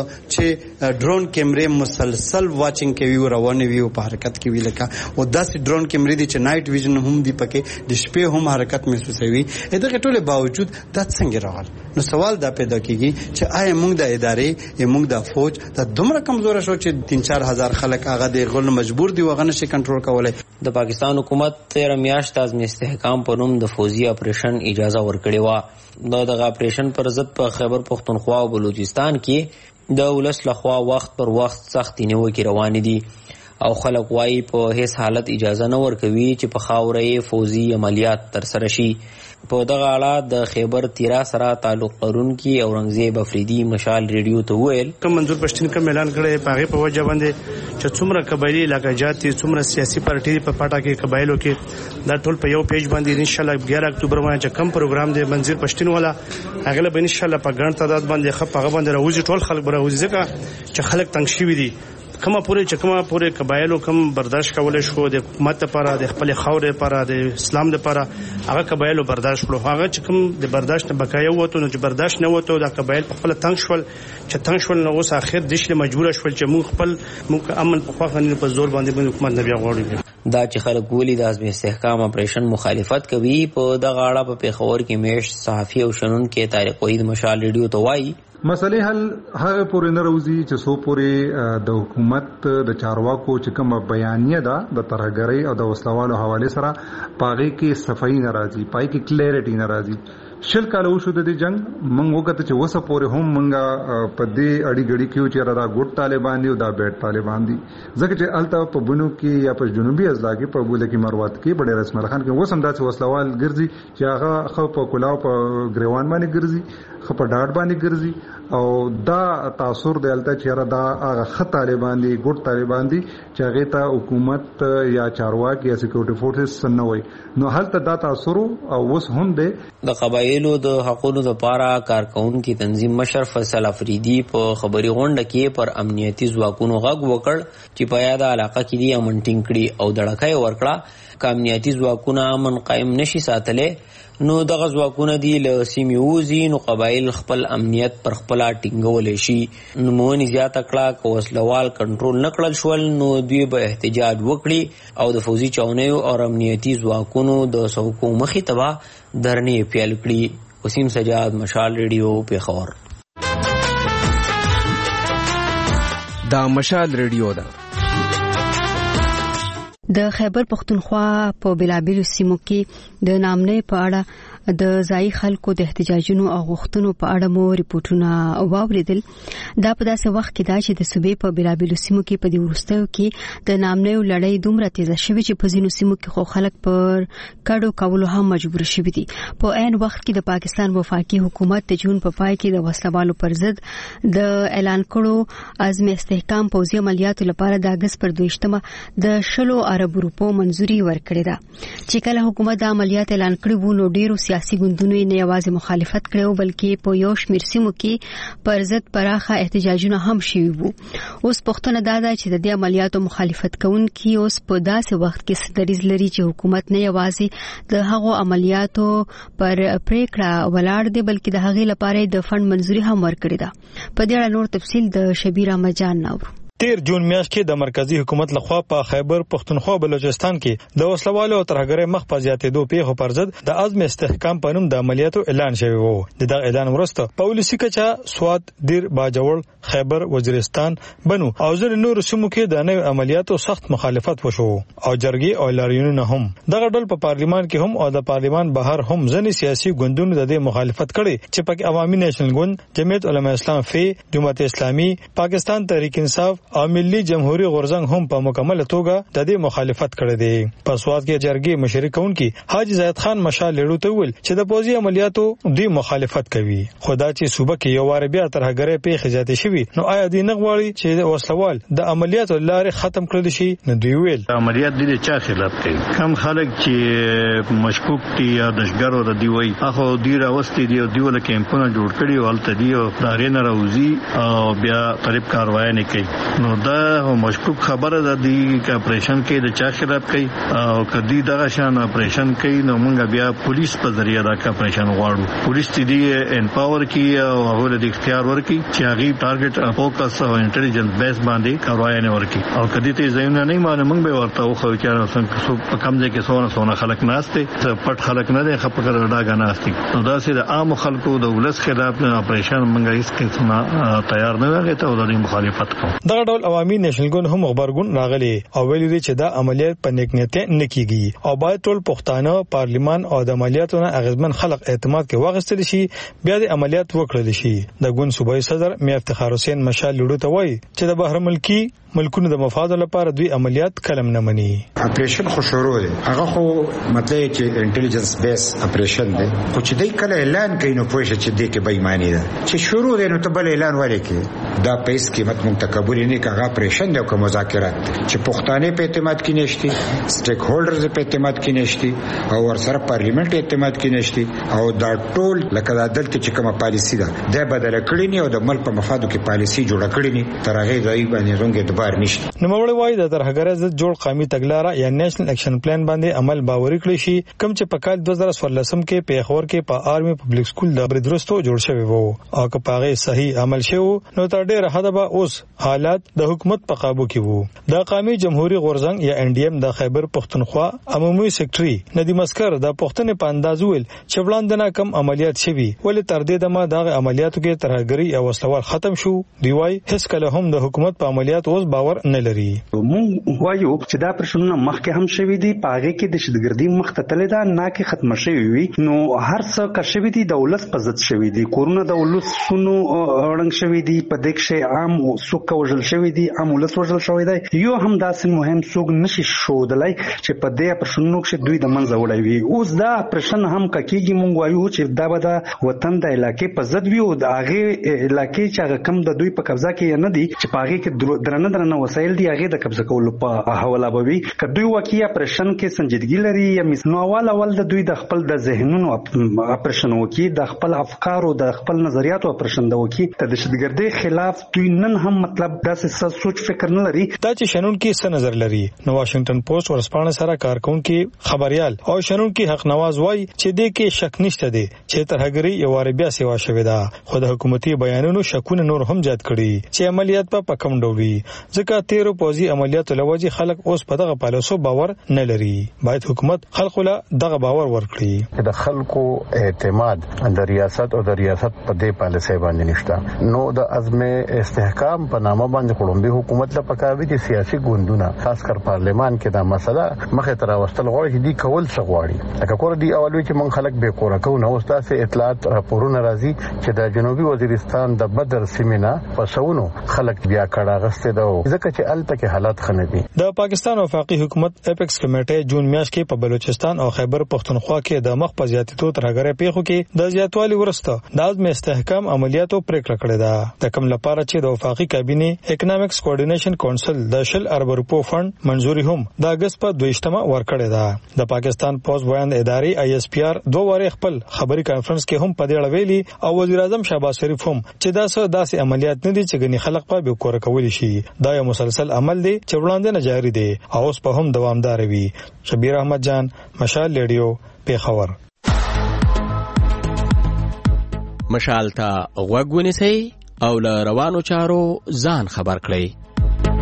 چې ډرون کیمرې مسلسل واچینګ کوي، روانې وي او په حرکت کې وي، لکه او داسې ډرون کیمرې دي چې نایټ ویژن هم دي پکې، د شپې هم حرکت محسوسوي. دغه ټول باوجود دا څنګه راغل؟ نو سوال دا پیدا کیږي چې آیا موږ د ادارې موږ د فوج د دومره کمزور شو چې 3-4 هزار خلک هغه د غل مجبور دي وغه نشي کنټرول کولای. د پاکستان حکومت 13 میاشت عزم استحکام په نوم د فوزي اپریشن اجازه ورکړې و. دغه اپریشن پر ضد په خیبر پختونخوا او بلوچستان کې د ولس لخوا وخت پر وخت سختې نیوکې روانې دي او خلک وايي په هیڅ حالت اجازه نه ورکوي چې په خاورې فوزي عملیات ترسره شي. په دغه اړه د خیبر تیرا سره تعلق لرونکي اورنګزیب افریدي مشال ریډیو ته وویل منظور پښتون کوم اعلان کړی په هغه په وجه باندې چې څومره قبایلی علاقات دي، څومره سیاسي پارټي په پټا کې قبایلو کې دا ټول په یو پیج باندې ان شاء الله 11 اکتوبر باندې کم پروګرام دی منظور پښتون والا هغه به ان شاء الله په ګڼ تعداد باندې خپغه باندې راوځي، ټول خلک به راوځي ځکه چې خلک تنګ شوي دي. کومه پورې قبایلو کوم برداشت کولای شو د حکومت لپاره، د خپل خاورې لپاره، د اسلام لپاره، هغه قبایلو برداشت کړو. هغه چې کوم د برداشت نه بقایا وته نو چې برداشت نه وته د قبایل په خپل تنګ شول، چې تنګ شول نو اوس اخر دشله مجبور شول چې موږ امن په خواخنه په زور باندې حکومت نه بیا غواړي. دا چې خلک ولې د عزم استحکام اپریشن مخالفت کوي په دغه اړه په پیښور کې میشت صحافي او شنونکو طارق وحید مشال ریډیو ته وایي مسلې حل هغه پورې نه راوځي چې سو پورې د حکومت د چارواکو چې کوم بیانیه ده د ترهګرۍ او د وسلوالو حواله سره پاغي کې صفائی ناراضي، پای کې کلیریټي ناراضي. شل کاله وشو د دې جنگ موږ وکړه چې وسه پورې هم موږ په دې اړي غړي کې چې را ګډ طالبان دي او دا بیٹ طالبان دي، ځکه چې الته په بنو کې یا په جنوبي اضلاع کې په بوله کې مروات کې بډې رسمل خان کې وسم داسې وسلوال ګرځي چې هغه خو په کلاو په ګریوان باندې ګرځي، خو په ډاډ باندې ګرځي او دا تاثر دی الته چې را دا هغه خط طالبان دي، ګډ طالبان دي چې هغه ته حکومت یا چارواکي یا سکیورټي فورسز سنوي. نو هلته دا تاثر او وس هم دی. د قبایلو د حقوقو لپاره کارکونکو تنظیم مشر فیصل افریدي په خبري غونډه کې پر امنیتي ځواکونو غږ وکړ چې په یاده علاقه کې دی امن ټینګ کړي او دړکای ورکړه چې امنیتي ځواکونه امن قائم نشي ساتلې نو دغه ځواکونه دی له سیمې وځي نو قبایل خپل امنیت پر خپل ټینګول شي. نو مونږ زیاته کړه کو وسلوال کنټرول نکړل شول نو دوی به احتجاج وکړي او د فوزي چاونیو او امنیتي ځواکونو د سوکو مخې تبا درنې پیل کړي. وسیم سجاد مشال ریډیو پیښور. دا مشال ریډیو ده. د خیبر پختونخوا په بلابل سیمو کې د نامنې په اړه د ځای خلکو د احتجاجونو او غوښتنو په اړه مو ریپورتونه واوریدل. دا په داسې وخت کې دا چې د صوبې په بلابل سیمو کې په دې وروستیو کې د نامنې لړۍ دومره تیزه شوې چې په ځینو سیمو کې خو خلک پر کډو کولو هم مجبور شوي دي. په عین وخت کې د پاکستان وفاقي حکومت د جون په پای کې د وسلوالو پر ضد د اعلان کړو عزم استحکام پوځي عملیاتو لپاره د اگست پر 22 د 10 ارب روپو منځوري ورکړې ده. چې کله حکومت د عملیات اعلان کړی وو نو ډیرو سیاسي ګوندونو نه یوازې مخالفت کړو بلکې په یو شمېر سیمو کې پر ضد پراخه احتجاجونه هم شوي وو. اوس پښتنه دا ده چې د دې عملیاتو مخالفت کوونکي اوس په داسې وخت کې ستریز لري چې حکومت نه یوازې د هغو عملیاتو پر پریکړه ولاړ دی بلکې د هغې لپاره د فند منځوري هم ورکړې ده. په دې اړه نور تفصیل د شبیر احمد جان نور. 13 جون میاشت کې د مرکزی حکومت لخوا په خیبر پختونخوا بلوچستان کې د وسلوالو او ترهګرۍ مخ په زیاتېدو پیښو پر ضد د عزم استحکام په نوم د عملیاتو اعلان شوی وو. د اعلان وروسته په ولسی کچا سوات دیر باجوړ خیبر وزیرستان بنو او ځینې نور سیمو کې د نوي عملیاتو سخت مخالفت وشو او جرګې او لاریونونه هم. دغه ډول په پارلیمان کې هم او د پارلیمان بهر هم ځینې سیاسي ګوندونو د دې مخالفت کړي چې پکې عوامي نېشنل ګوند، جمعیت علماء اسلام فی، جماعت اسلامي، پاکستان تحریک انصاف او ملي جمهوریت غورزنګ هم په مکمل توګه د دې مخالفت کړی دی. په سواد کې جرګې مشري کوونکی حاجی زاید خان مشال لړو ته ویل چې د پوځي عملیاتو دوی مخالفت کوي. خدا چې صوبه کې یو وار بیا ترهګرۍ پیښې زیاتې شوي نو آیا دوی نه غواړي چې د وسلوال د عملیاتو لارې ختم کړل شي؟ نو دوی ویل عملیات دې چا خلاف کوي؟ کم خلک چې مشکوک دي یا دشګرو د دی وای اخو دی راوستي دی ول کیمپونه جوړ کړي او الته دی او دارین راوزی او بیا طریق کاروای نه کوي. نو دا مشکوک خبره ده دی چې اپریشن کې د چا خلاف کوي او کدی دغه شان اپریشن کوي نو موږ بیا پولیس په ذریعہ دا اپریشن غواړو. پولیس دې امپاور کی او هغه د اختیار ورکي چې هغه ټارګټ فوکس او انټيليجنس بیس باندې کاروای نه ورکي او کدی ته ځایونه نه مانه موږ به ورته خو چې څنګه کم ځای کې سونه خلک ناشته پټ خلک نه دي خپل ډاګه ناشته. نو دا سي د عام خلکو د ولس خلاف نه اپریشن موږ هیڅ کې تیار نه وګړي ته د مخالفت کوو. دا ډول عوامي نېشنل ګوند هم خبرګون راغلي او ویلي دي چې دا عملیات په نیکنیت نه کیږي او باید ټول پښتانه پارلیمان او د عملیاتو نه اغیزمن خلک اعتماد کې واغستل شي بیا د عملیات وکړل شي. د ګوند صوبایي صدر میا افتخار حسین مشال لړو ته وایي چې د بهر ملکی ملکونو د مفاد لپاره دوی عملیات کلم نه مني. اپریشن خو شروع دی هغه خو مطلب چې انټيليجنس بیس اپریشن دی خو چې دای کله اعلان کوي نو پوه شي چې دې کې بېمانی ده چې شروع دی نو ته بل اعلان ولې کې دا پیس قیمت مونږ تکبر نه کاغه اپریشن دی او مذاکرات چې پښتانه په اعتماد کې نشتی سټیک هولډرز په اعتماد کې نشتی او ورسره پارلیمنت اعتماد کې نشتی او دا ټول لکه د عدالت چې کومه پالیسی ده د بدل کړی نه او د ملک په مفادو کې پالیسی جوړ کړی نه تر هغه ځای باندې زونګه نو موږ وایي د ترهګرۍ ضد جوړ قومي تګلارې یا نېشنل اکشن پلان باندې عمل باوري کړی شي کوم چې په کال 2014 کې پیښور کې په آرمي پبلک سکول د بریدرستو جوړ شوی وو او که پاغه صحیح عمل شوی نو تر ډیره حد به اوس حالات د حکومت په قابو کې وو. د قومي جمهوریت غورزنګ یا ان ډي ایم د خیبر پختونخوا عمومي سیکریټري ندیم اسکر د پښتنې په انداز ویل چې وړاندې کم عملیات شوي ولې تر دې دمه د عملیاتو کې ترهګرۍ او وسلوال ختم شو. دی وايي هیڅ کله هم د حکومت په عملیات اوس باور نه لري. مونږ وایو چې دا پرشنونه مخکې هم شوي دي پاغه کې د شدګردي مختتل ده نه کې ختم شوی وي نو هر څه کار شوی دي د ولس په ضد شوی دي کورونه د ولس شنو اورنګ شوی دي په دې کې عام سوق وژل شوی دي عام ولس وژل شوی دی یو هم داسې مهم سوق نشي شودلای چې په دې پرشنونو کې دوی د منځ وړي وي اوس دا پرشن هم کېږي مونږ وایو چې دا به د وطن د علاقې په ضد وي او د هغه علاقې چې هغه کم د دوی په قبضه کې نه دي چې پاغه کې درنه وسایل دي هغه د قبضه کولو په حواله بوي کدوې واقعي اپریشن کې سنجیدګي لري یا مثنو اول د دوی د خپل د ذهنونو اپریشن وکي د خپل افکارو د خپل نظریاتو اپریشن د وکي د دهشتګردۍ خلاف دوی نن هم مطلب داسې سوچ فکر نه لري. دا چې شنن کې څه نظر لري نو واشنگټن پوسټ ورسپانه سره کارکونکو خبريال او شنن کې حق نواز وای چې دې کې شک نشته دي چې ترهګری یو وار بیا سیوا شوی دا خو د حکومتي بیانونو شکونه نور هم زیات کړي چې عملیات په کم ډول وي ځکه 13 پوځي عملیاتو لوجه خلک اوس په دغه پالیسو باور نه لري. باید حکومت خلکو له دغه باور ورکړي. د خلکو اعتماد د ریاست او د ریاست په دې پالیسي باندې نشته نو د عزم استحکام په نامه باندې کومبي حکومت له پکاوي چې سیاسي ګوندونه خاص کر پارلیمان کې دا مسله مخه تر واستل غواړي دي کول څه غواړي لکه کور دی اولوي چې من خلک به کور کو نو تاسو اطلاعات راپورونه راځي چې د جنوبي وزیرستان د بدر سیمینا په سونو خلک بیا کړه غسته ده ځکه چې الته کې حالات خنه دي. د پاکستان وفاقي حکومت اپیکس کمیټه جون میاشت کې په بلوچستان او خیبر پختونخوا کې د مخ په زیاتېدو ترهګرۍ پیښو کې د زیاتوالي ورسته د عزم استحکام عملیاتو پریکړه کړې ده د کوم لپاره چې د وفاقي کابینه اکونومکس کوارډینیشن کونسل د 10 ارب روپو فند منزوري هم د اگست په 22مه ورکړې ده. د پاکستان پوز بیان ادارې آی اس پی آر دوه واره خپل خبري کانفرنس کې هم په دې اړه ویلي او وزیر اعظم شهباز شریف هم چې داسې عملیات نه دي چې غني خلک په به کور کول شي دا یو مسلسل عمل دی چې وړاندې نه جاری دی او اوس په هم دوامدار وي. شبیر احمد جان مشال ریډیو پیښور. مشال ته غوږ ونیسئ او له روانو چارو ځان خبر کړئ.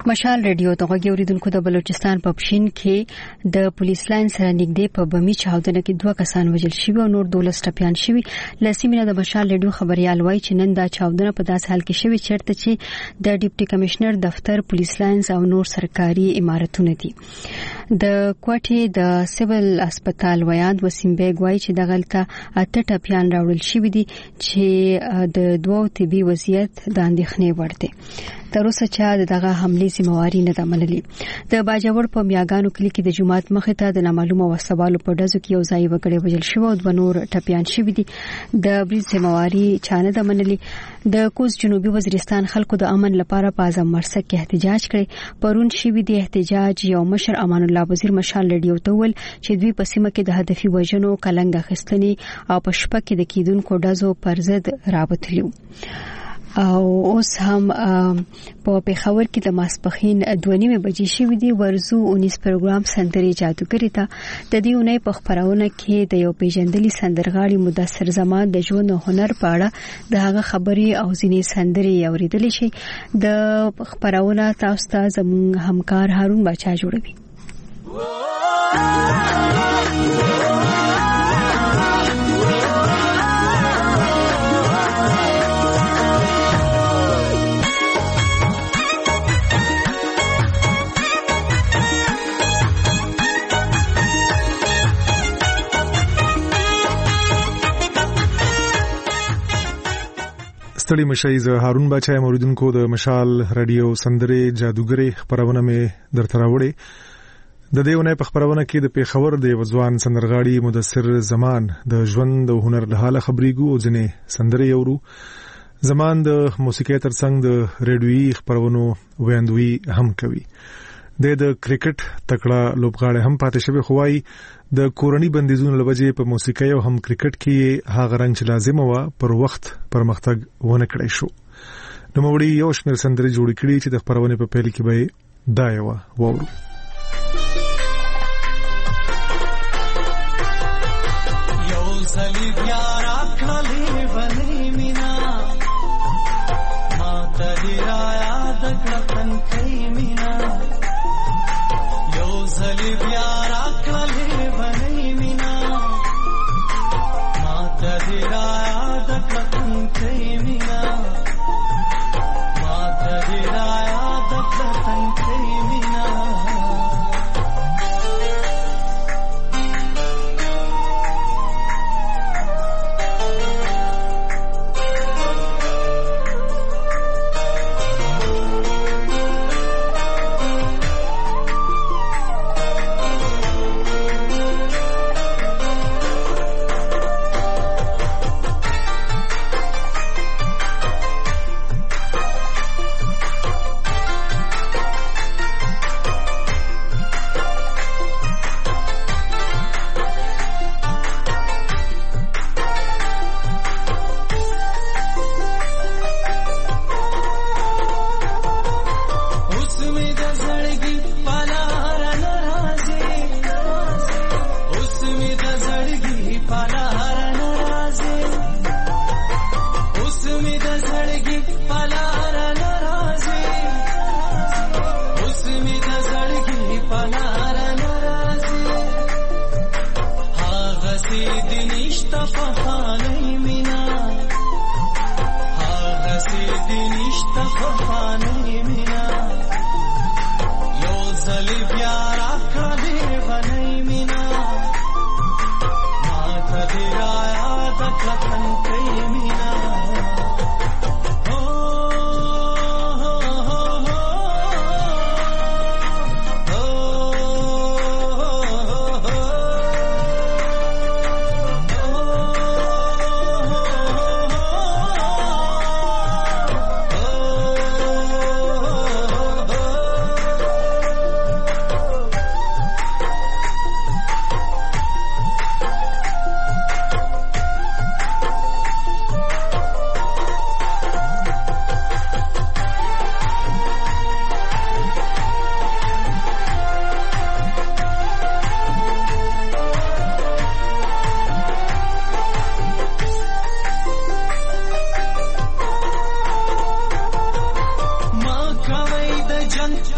مشال ریډیو ته غوړیدونکو د بلوچستان په پښین کې د پولیس لاین سره نږدې په بمی چاودنه کې 2 کسان وژل شوي او نور 12 ټپيان شوي. لسیمینه د مشال ریډیو خبريال وایي چې نن دا چاودنه په داس حال کې شوي چیرته چې د ډیپټي کمشنر دفتر پولیس لاینز او نور سرکاري عمارتونه دي. د کوټې د سیویل هسپتال ویاند وسیم بیگ وایي چې د غلطه 8 ټپيان راوړل شوي دي چې د دوو طبي وضعیت د اندېښنې وړ دي. تر اوسه چې دغه حمله ذمہواری نه ده منلې. د باجوړ په میاګانو کلی کې د جمعات مخې ته د نامعلومه وسوالو په ډزو کې یو ځای وګړي وژل شو او 2 نور ټپيان شوي دي. د بریټ ذمہواری چانه ده منلې. د کوز جنوبي وزیرستان خلکو د امن لپاره په اعظم مرسک کې احتجاج کړي. پرون شوي دي احتجاج یو مشر امان الله وزیر مشال ریډیو ته ول چې دوی په سیمه کې د هدفي وژنو کلنګ اخیستنې او په شپه کې د کیدونکو ډزو پر ضد رابطلیو. او اوس هم په پیښور کې د ماسپخین 2:30 بجې شوې دي. ورزو 19 پروګرام سندري جادوګری ته د دې اونۍ په خبرونه کې د یو پیژندلي سندرغاړي مدثر زمان د ژوند او هنر په اړه د هغه خبري او ځینې سندري اوریدل شي. د خبرونه تاسو ته زموږ همکار هارون بچا جوړوي. ستړي مشي ز هارون بچای موریدونکو د مشال رادیو سندري جادوګری خبرونه مې درته راوړې. د دیونه په خبرونه کې د پیښور د وځوان سندرغاړي مدثر زمان د ژوند او هنر له حاله خبريګو او ځنې سندري یورو. زمان د موسیقي ترڅنګ د ریډیوي خبرونو ویاندوي هم کوي. د کرکټ تکړه لوبغاړي هم پاتې شوی خوای د کورنۍ بندیزونو لوجې په موسیقي او هم کرکټ کې هغه رنګ چې لازم و پر وخت پرمختګ ونه کړی شو. نو موږ یو شمېر سندري جوړ کړي چې د خبرونه په پیل کې به دایو وورو. یو صلیب یارا کړلې ونی مینا ما ته یاد کړتن کې مینا یو صلیب یارا کړلې ونی مینا ما ته یاد کړتن کې مینا ما ته یاد کړتن کې مینا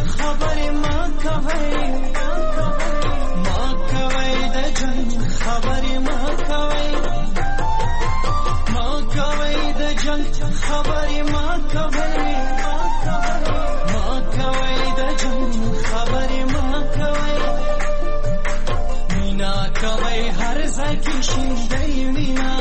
خبرې ما کوي د جنگ خبرې ما کوي د جنگ خبرې ما کوي د جنگ خبرې ما کوي مینا کوي هر ځای کې شیندې مینا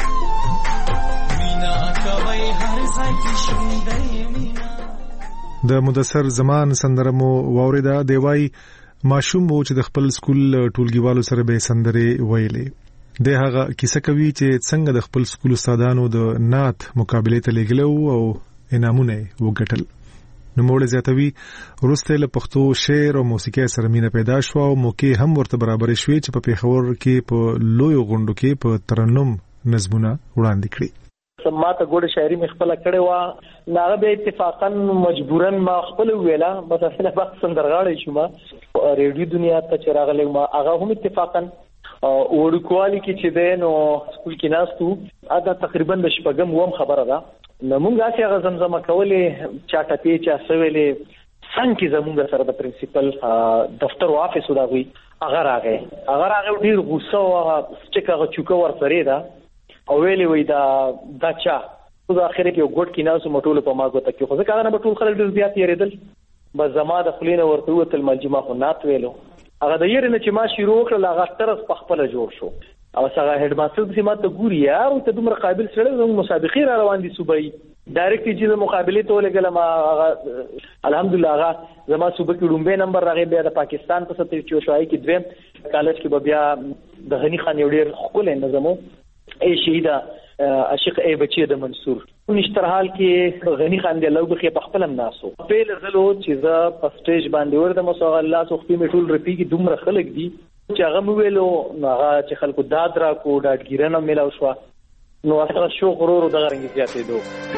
کوي هر ځای کې شیندې مینا. د مدثر زمان سندره مو واوریدا. دیوای ماشوم وو چې د خپل سکول ټولګیوالو سره به سندره ویلې. د هغه کیسه کوي چې څنګه د خپل سکول استادانو د نعت مقابله ته لګلو او انعامونه وګټل. نو موږ زیاتوي ورسته له پښتو شعر او موسیقي سره مینه پیدا شو او موقع هم ورته برابر شوې چې په پیښور کې په لوی غونډو کې په ترنم نظمونه وړاندې کړي. سماته ګوډه شاعري مې خپل کړې و ناغه به اتفاقا مجبورا ما خپل ویلا بس اصله وخت سندرغاړې شوم ریډیو دنیا ته چراغلې ما هغه هم اتفاقا وړکوالي کې چې دین او سکول کې ناستو ادا تقریبا د شپږم وم خبره ده نمونږه چې هغه زمزمه کولې چاټه پیچا سویلې څنګه زمونږ سره د پرنسپل دفتر او افیس وداوي هغه راغی ډیر غوسه او چې هغه چوکه ورسره ده او ویلې وای دا چا په اخر کې یو ګډ کې ناسو مټول په ما غوته کې خو ځکه هغه نه ټول خلک ډیر زیات یریدل بس زما د خلینو ورته وتل ملجمه خو نات ویلو هغه د یری نه چې ما شروع کړل هغه ترس په خپل جوړ شو او هغه هډ ماستر چې ما ته ګوري یار ته دومره قابل سره زموږ مسابقې را روان دي صوبای ډایرکټ چې د مقابله ته ولګل ما الحمدلله هغه زما صوبه کې لومبه نمبر راغی بیا د پاکستان په 74 شوای کې دویم کالج کې بیا د غنی خان یو ډیر خپل نظمو ای شهیدا عاشق ای بچی د منصور نشتر حال کې غنی خان دی لوګ خې په خپل ناسو په لزلو چې ز په سټیج باندې ورته مسو الله سو خپل میټول رپی کې دومره خلک دي چې هغه ویلو هغه چې خلکو داد را کو ډاډګیرنه ملاو شو نو اثر شو غرور د غرنګ زیاتې دو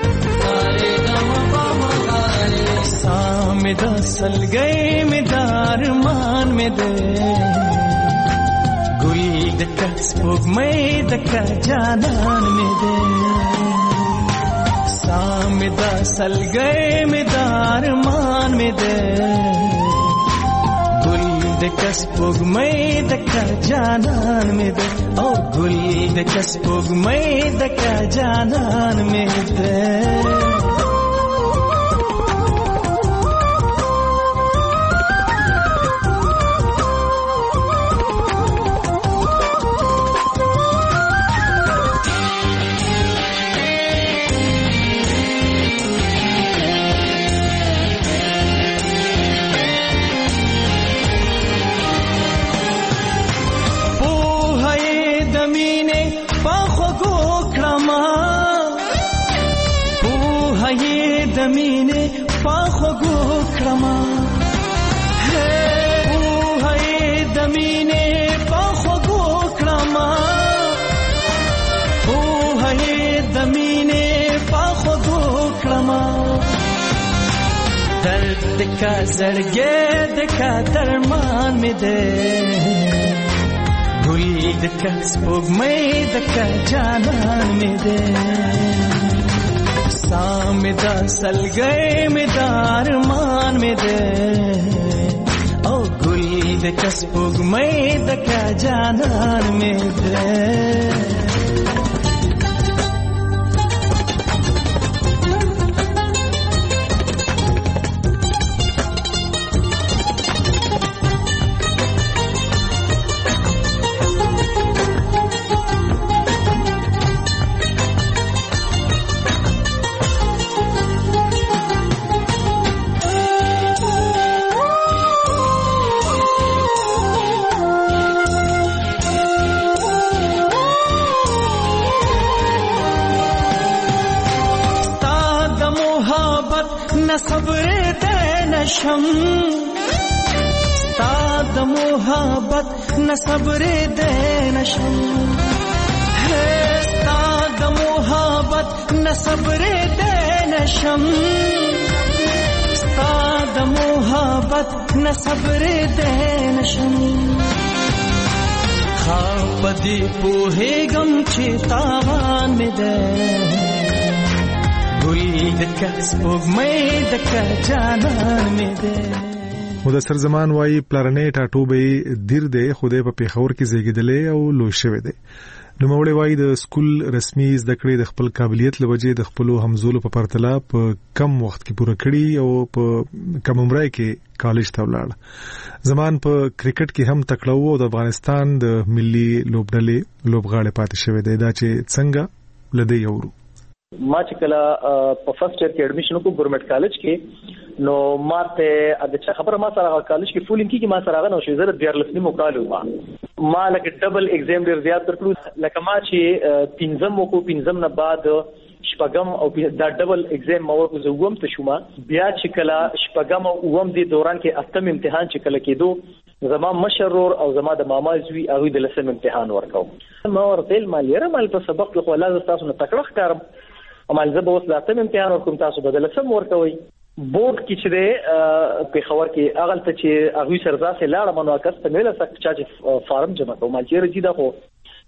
سامد سلګي مدار مان مې ده ګل د کسبوګ مې د کا جانان مې ده سامد سلګي مدار مان مې ده ګل د کسبوګ مې د کا جانان مې ده او ګل د کسبوګ مې د کا جانان مې ده مینه پاخو ګو کرما او هي د مینه پاخو ګو کرما او هي د مینه پاخو ګو کرما درد کا زړګې د کا درمان مې ده ګل د کس پوګ مې د کا جانان مې ده سامدا سلګي مدار مان مې ده او ګل د کسبوګ مې د کا جانان مې ده صبر دے نشم ستاد محبت نہ صبر دے نشم ہے ستاد محبت نہ صبر دے نشم ستاد محبت نہ صبر دے نشم خواب دی پوہے گم چیتاوان میں دے ګل د کسبوګ مې د کا جانان مې ده مدثر زمان وایي پلارنې ټاټوبې دیر دی خوده په پیښور کې زیږیدلې او لوی شوی دی. نو مولوی وایي د سکول رسمي زده کړې د خپل قابلیت لوجې د خپل همزولو په پرتله په کم وخت کې پوره کړي او په کم عمر کې کالج ته ولاړ. زمان په کرکټ کې هم تکړه وو او د افغانستان د ملي لوبډلې لوبغاړی پاتې شوی دی. دا چې څنګه لدی یورو ما چې کله په فرست ایئر کې اډمیشن وکړ ګورنمنت کالج کې نو ماته د چا خبره ما سره کالج کې فول انکی کې ما سره غنو شو زره 14 نیمو کالو ما لکه ډبل ایگزام ډیر زیات درکړو لکه ما چې پنځم وکړو پنځم نه بعد شپږم او دا ډبل ایگزام ما ورکو زوم ته شوم بیا چې کله شپږم او اوم دی دوران کې اتم امتحان چې کله کېدو زما مشرور او زما د ماما زوی هغه د لسم امتحان ورکاو ما ورته مالیره مال په سبق خو لازم تاسو نه تکړه ښکارم امال زه به اوس لاتم امتحان ورکوم تاسو بدل سم ورکوي بورډ کې چې په خبر کې اغل ته چې هغه سرځه لاړه منو کسته مله سک چې فارم جمع کوم مال چې رجیدا خو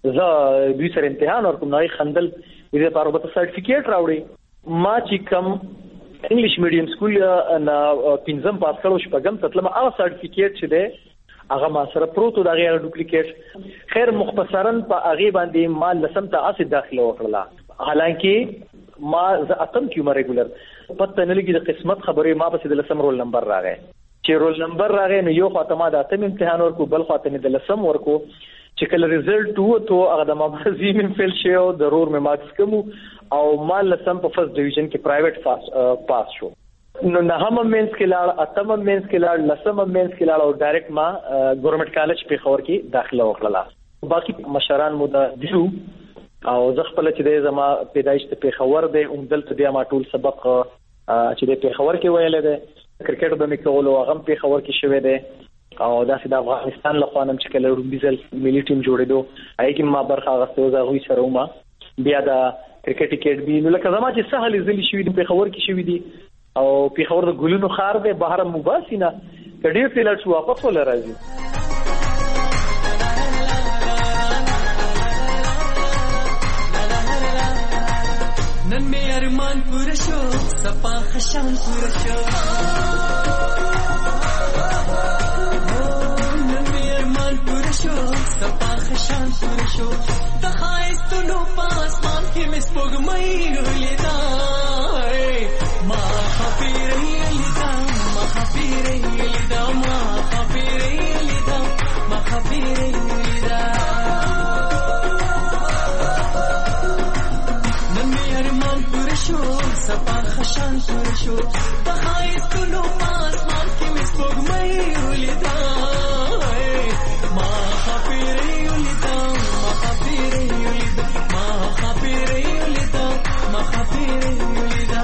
زه دوی سره امتحان ورکوم نه خندل دې لپاره به سرټیفیکیټ راوړي ما چې کم انګلیش میډیم سکول نه پنځم پاس کړو شپږم تطلم هغه سرټیفیکیټ چې ده هغه ما سره پروتو دا غیر ډوپلیکیټ خیر مختصرا په هغه باندې ما لسم ته اسې داخله وکړه حالانکه ما ز اتم کیو ما ریګولر پته نه لګي د قسمت خبرې ما پسې د لسم رول نمبر راغی چې رول نمبر راغی نو یو خاطر ما د اتم امتحان ورکو بل خاطر د لسم ورکو چې کله ریزلټ وو ته هغه د مازیم فیل شو د رور می مارکس کوم او ما لسم په فرست ډیویژن کې پرایویټ پاس شو نو نه هم مینس کې لاړ اتم مینس کې لاړ لسم مینس کې لاړ او ډایرکټ ما ګورنمنت کالج په خور کې داخله وکړه باقي مشران مو د دیو او زه خپل چې د زما پیدایش ته پیښور دی دلته بیا ما ټول سبق چې د پیښور کې ویل دی کرکټ به مې کولو هغه پیښور کې شوی دی او داسې د افغانستان له خوا نم چې کله رومبیزل ملي ټیم جوړېدو هغه کې ما برخه اخیستو زه هغوی سره وم بیا د کرکټ اکیډمي نو لکه زما چې سهل ځلې شوي دي پیښور کې شوي دي او پیښور د ګلونو ښار دی بهر مباسي نه که ډېر څه لاړ شو واپس وله راځي نن می ارمان پور شو سپا خشان پور شو نن می ارمان پور شو سپا خشان پور شو د خایستونو پاسمان کې مې سپوږمۍ ولیدا ما خبرې لیدا ما خبرې لیدا ما خبرې لیدا ما خبرې لیدا سپا خشان پور شو د خایستونو پاسمان کې مې سپوږمۍ ولیدا ما خبرې ولیدا ما خبرې ولیدا ما خبرې ولیدا ما خبرې ولیدا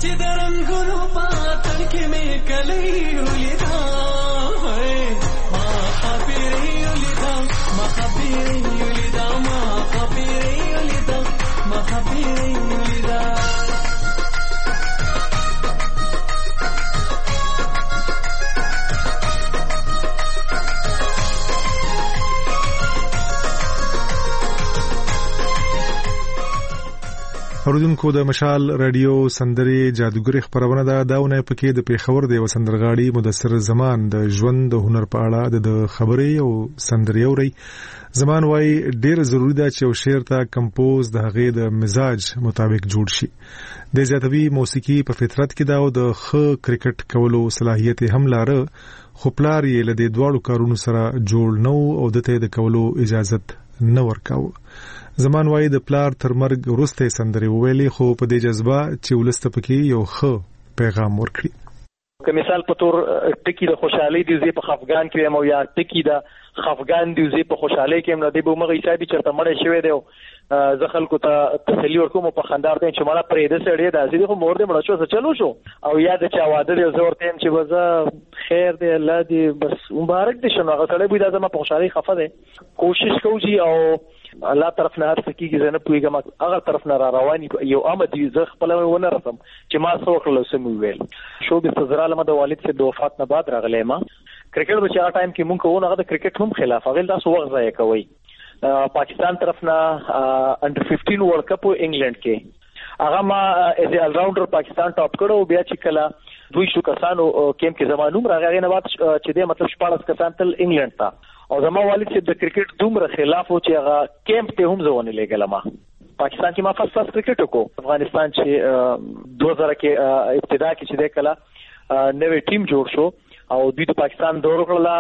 چې درنګونو پاتل کې مې کلی ولیدا ما خبرې ولیدا ما خبرې ولیدا ما خبرې ولیدا ما خبرې ولیدا اوریدونکو د مشال رادیو سندري جادوګر خبرونه دا ونه پکې د پیښور د وسندرغاړي مدثر زمان د ژوند د هنر په اړه د خبرې او سندري اوري زمان وای ډیر ضروری ده چې یو شعر ته کمپوز د هغه د مزاج مطابق جوړ شي د زیاتوي موسیقي په فطرت کې دا او د خ کرکټ کولو صلاحیت هم لاره خو پلار یې لدې دواړو کارونو سره جوړ نو او دته د کولو اجازه نه ورکاو زمان وای د پلار تر مرګ وروسته سندري ویلي خو په دې جذبه چې ولسته پکې یو ښه پیغام ورکړي که مثال په تور ټکی د خوشحالي دی زی په خفګان کې مو یا ټکی د خفګان دی زی په خوشحالي کې مو د بومغه حسابي چرته مړ شوی دی زه خلکو ته تسلی ورکوم په خندار ته چې مالا پرې د سړی د ازي خو مور دې مړ شو څه چلو شو او یا د چا واده دی زه ورته چې وزه خیر دی الله دې بس مبارک دې شنو هغه سړی به د زما په خوشحالي خفه دی کوشش کوي او الله طرف نه هر څه کیږي زه نه پوهیږم هغه طرف نه را رواني یو آمد زه خپل ونه رسم چې ما څه وکړل سم ویل شو به سزرا لمه د والد سے د وفات نه بعد راغلی ما کرکټ به چا ټایم کې مونږ کوو هغه د کرکټ هم خلاف هغه تاسو وخت ضایع کوي پاکستان طرف نه انډر 15 ورلد کپ انګلند کې هغه ما از ال راونډر پاکستان ټاپ کړو بیا چې کله دوی شو کسانو کیم کې زمانوم راغی نه بعد چې د مطلب 14 کسان تل انګلند ته او زما والد چې د کرکټ دومره خلاف و چې هغه کیمپ ته هم ځونه لګل ما پاکستان کې ما فرست کرکټ وکړو افغانستان چې 2000 کې ابتدا کې چې د کله نوې ټیم جوړ شو او دوی د پاکستان دور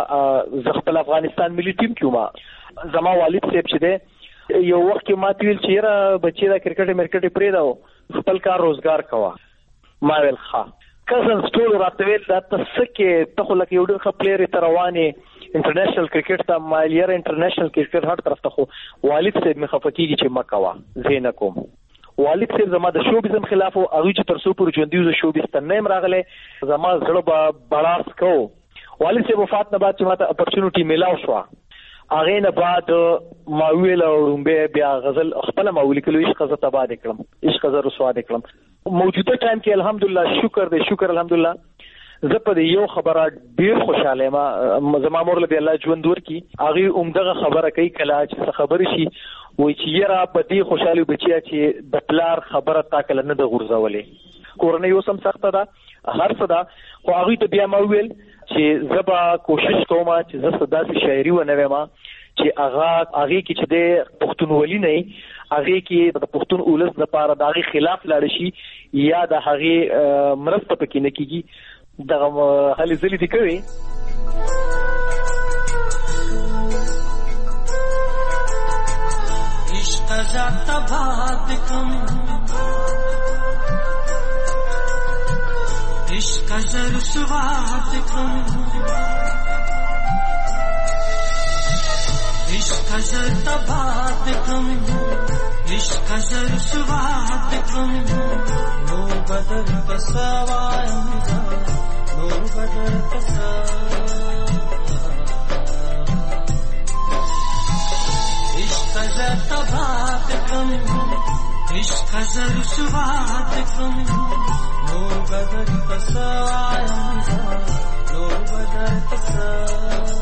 کړل زخپل افغانستان ملي ټیم کې ما زما والد صاحب چې د یو وخت کې ما تیل چې را بچی دا کرکټ مرکټ پرې دا خپل کار روزګار کوا ما ویل ښه کزن سټول راتویل دا تسکه ته خو لکه یو ډېر ښه پلیئر ته رواني انټرنیشنل کرکټ ته مالیر انټرنیشنل کرکټ هر طرف ته خو والد صاحب مې خفقېږي چې مکوا زین کوم والد صاحب زما د شوبیزم خلاف او هغه چې تر څو پر ژوندۍ د شوبیز ته نیم راغله زما زړه به بلاس کو والد صاحب وفات نه بعد چې ماته اپورچونټی میلاو شو هغه نه بعد ما ویل رومبه بیا غزل خپل ما ولیکلو عشق غزه تبا د کړم عشق غزه رسوا د کړم موجوده ټایم کې الحمدلله شکر الحمدلله زه په یو خبره ډیر خوشاله ما زما مور له الله ژوند ورکی هغه عمدغه خبره کوي کله چې خبر شي وای چې یرا په دې خوشاله بچیا چې د پلار خبره تاکل نه د غورځولې کورنۍ اوسم سخته ده هر څه ده خو هغه ته بیا ما ویل چې زبا کوشش کوم چې زه صداسي شاعري و نه ویم چې هغه کې چې د پښتونولي نه هغه کې د پښتون اولس لپاره د هغه خلاف لاړ شي یا د هغه مرسته پکې نه کیږي دغه هلي ځلې دي کوي عشق ذات باد کم عشق زر سواد کم عشق زر باد کم عشق زر سواد کم نو بدل تسوایم نور بدل عشق زر تباد کم عشق زر سواد کم نور بدل تسوایم نور بدل تسوایم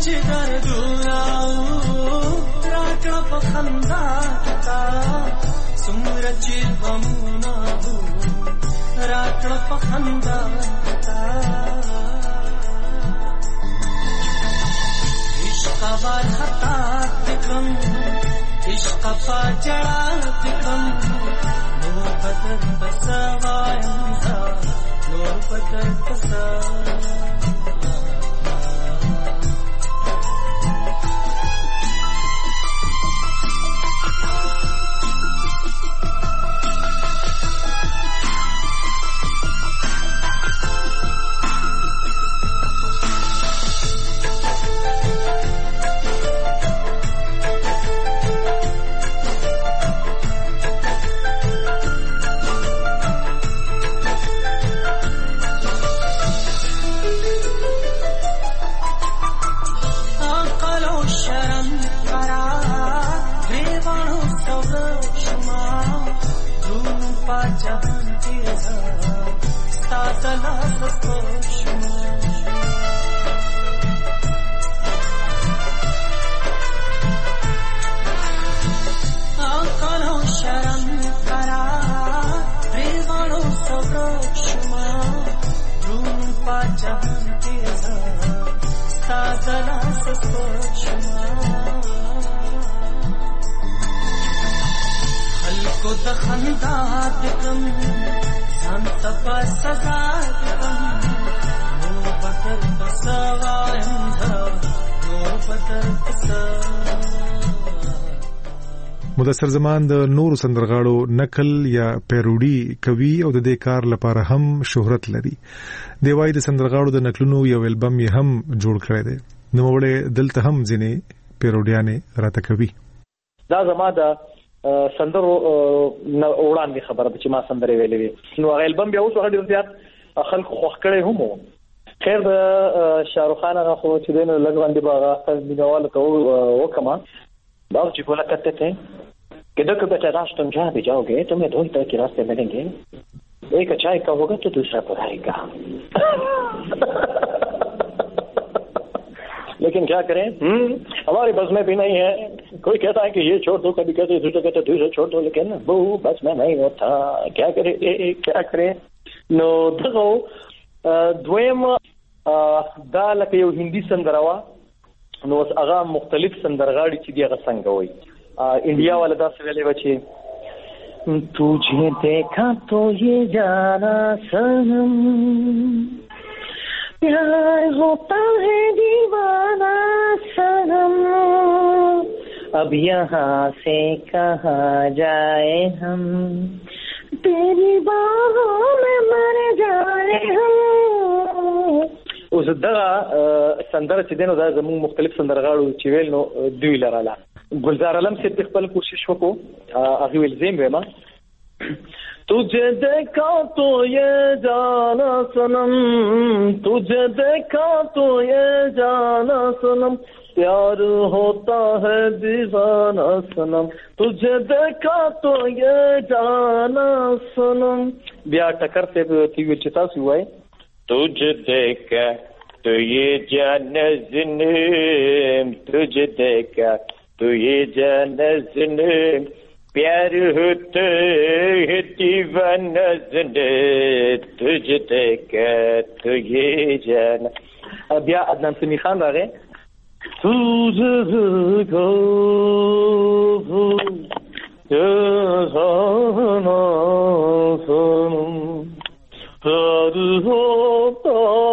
چې دردونه راکړه په خندا تا څومره چې غمونه راکړه په خندا تا عشق وارخطا دکم عشق پاچڑا دکم نور بدر بسوایم نور بدر بسوایم خلکو د خندا دکم ځان ته په سزا دکم نور بدر بسوایم نور بدر مدثر زمان د نورو سندرغاړو نقل یا پیروډي کوي او د دې کار لپاره هم شهرت لري. دی وايي د سندرغاړو د نقلونو یو البم یې هم جوړ کړی دی. نو وړه دلته هم ځینې پیروډیانې راته کوي. دا زما د سندرو وړاندې خبره چې ما سندرې ویلې وي. نو هغه البم بیا اوس هغه ډیر زیات خلک خوښ کړي هم وو. خیر د شاهرخ خان هغه خو چې دینه لږ باندې باغه خپل مینوال وکما बाबू जी बोला करते थे कि देखो बेटा राज तुम जहाँ भी जाओगे तुम्हें दो ही तरह के रास्ते मिलेंगे, एक अच्छाई का होगा तो दूसरा बुराई का। लेकिन क्या करें, हमारे बस में भी नहीं है। कोई कहता है कि ये छोड़ दो, कभी कहते दूसरे कहते दूसरे छोड़ दो, लेकिन वो बस में नहीं होता। क्या करे क्या करे। नो दगो द्वयम دا لکه یو هندي سندروا نو هغه مختلف سندرغاړي چې دی هغه څنګه وای انډیا والا دا څه ویلې و چې तुझे देखा तो ये जाना सनम प्यार होता है दीवाना सनम अब यहाँ से कहाँ जाए हम तेरी बाहों में मर जाए हम। اوس دا سندره چې دینو دا زموږ مختلف سندرغاړو چې ویل نو دوی لراله گلزار علم سے خپل کوشش وکړو هغه ویل زم ما तुझे देखा तो ये जाना सनम तुझे देखा तो ये जाना सनम प्यार होता है दीवाना सनम तुझे देखा तो ये जाना सनम بیا ټکر ته تیو چې تاسو وای तुझे देखा तो ये जाना सनम तुझे देखा तो ये जाना सनम प्यार होता है दीवाना सनम तुझे देखा तो ये जाना بیا عدنان سمی خان راغی तुझे देखा ये जाना सनम प्यार होता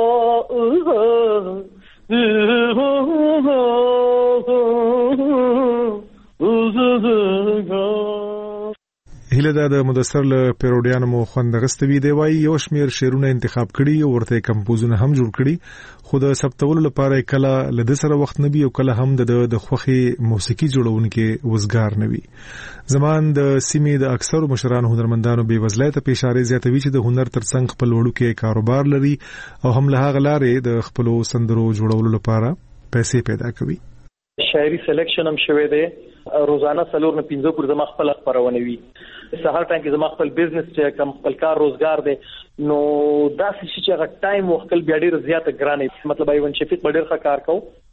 هله دا د مدثر له پیروډیانو مو خوندغستوي دی وای یو شمیر شعرونه انتخاب کړي او ورته کمپوزونه هم جوړ کړي خو د ثبتولو لپاره کله لد سره وخت نبي او کله هم د خوخي موسیقي جوړونکو وزګار نوي. زمان د سیمې د اکثر مشرانو هنرمندانو به وزلای ته اشاره زیاتوي چې د هنر ترڅنګ خپل وړو کې کاروبار لري او هم له هغه لارې د خپل سندرو جوړولو لپاره پیسې پیدا کوي. شاعري سلیکشن هم شوه دی روزانه سلور نه 15 پر زما خپل خبرونه وي سهار ټایم کې زما خپل بزنس چې کم خپل کار روزګار دی نو دا چې هغه ټایم وخت بیا ډیر زیات ګرانه مطلب ایون شفیق ډیر ښه کار کو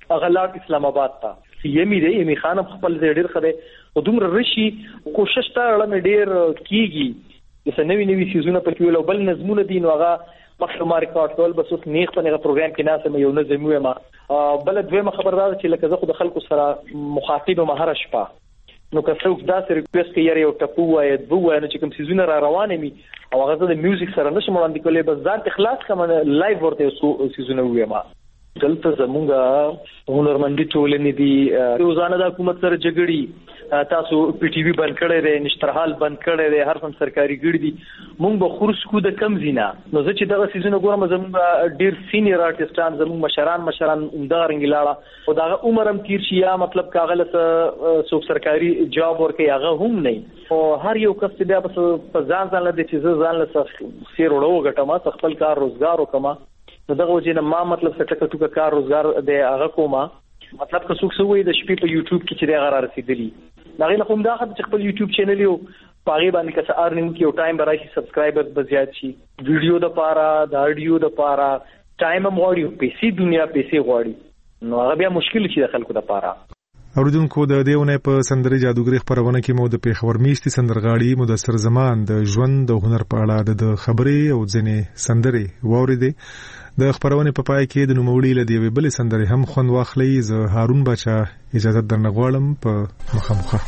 اغلار اسلام آباد ته یمی دی یمی خان خپل ډیر خره او دومره رشي کوشش تا لړم ډیر کیږي چې نوې سیزونه په کې ول بل نظمونه دي نو هغه مخکې ما ریکارډ کول بس اوس نیغ په هغه پروګرام کې ناسم یو نظم ما بل دویمه خبردار چې لکه زه خو د خلکو سره مخاطب مهره شپه نو که څوک داسې ریکوست کوي یو ټپو وای دو وای نو چې کوم سیزونه را روانه می او هغه د میوزیک سره نشم وړاندې کولای بس ځان ته خلاص کوم لایو ورته سیزونه وایم دلته زمونږه هنرمندي ټولنې دي روزانه د حکومت سره جګړې تاسو پی ټي وی بند کړی دی نشترحال بند کړی دی هر څوم سرکاري ګړي دي مونږ به خورس کو د کم زینا نو زه چې دغه سیزونه ګورم زمونږ ډیر سینیئر آرټیستان زمونږ مشران عمدار انګلاړه او دغه عمرم تیر شي یا مطلب کاغله څوک سرکاري جاب ورکي هغه هم نه او هر یو کس بیا په ځان لدی چې ځان له سیر وړو غټما خپل کار روزګار وکما نو دغه وجه نه ما مطلب څه ټکه کار روزګار دی هغه کومه مطلب که څوک سوي د شپې په یوټیوب کې چې دی هغه رسیدلی دا غي خو دا خپل یوټیوب چینل یو پاغي باندې که څه ارنینګ کې او ټایم برای سبسکرایبر به زیات شي ویډیو د پاره د اډیو د پاره ټایم موړي پیسې دنیا پیسې غواړي نو هغه بیا مشکل شي د خلکو د پاره اوریدونکو د دیونه په سندري جادوګری خبرونه کې مو د پیښور میشتي سندرغاړي مدثر زمان د ژوند او هنر په اړه د خبرې او ځنې سندري ووریدي د خبرونه په پای کې د نوموړي لدی وی بل سندري هم خوند واخلي ز هارون بچا اجازه درنغوالم په مخامخه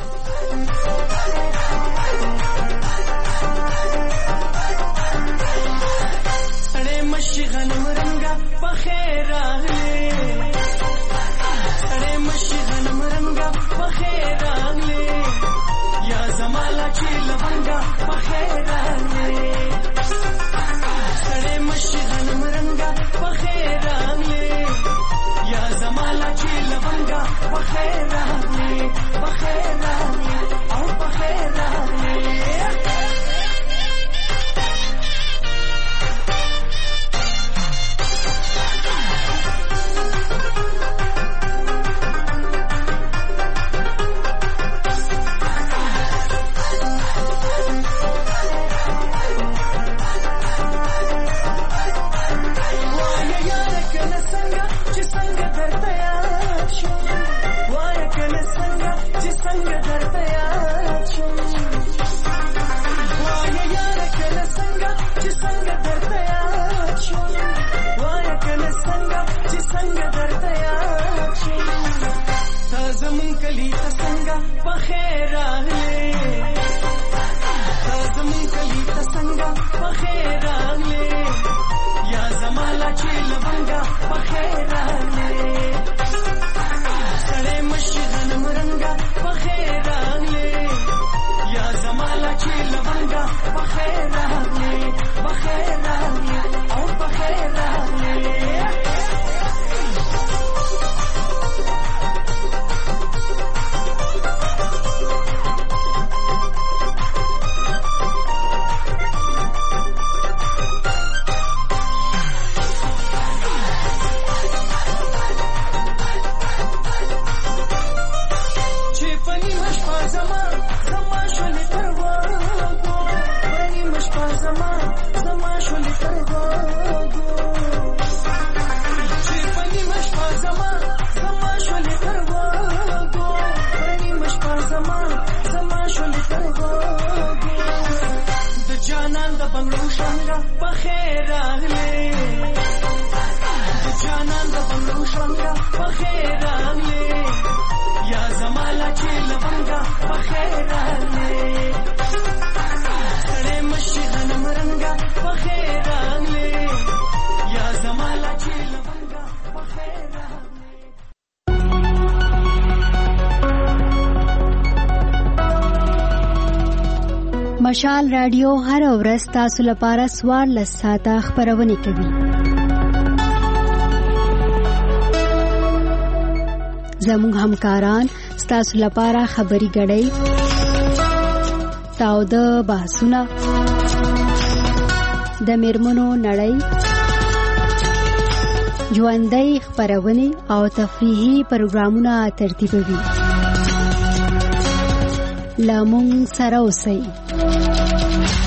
مشال رادیو هر ورځ تاسو لپاره سوار لساته خبرونه کوي. زموږ همکاران تاسو لپاره خبري غړي تاو د بحثونه د میرمنو نړۍ ژوندۍ خبرونه او تفریحي پروګرامونه ترتیبوي. لامون سره اوسئ.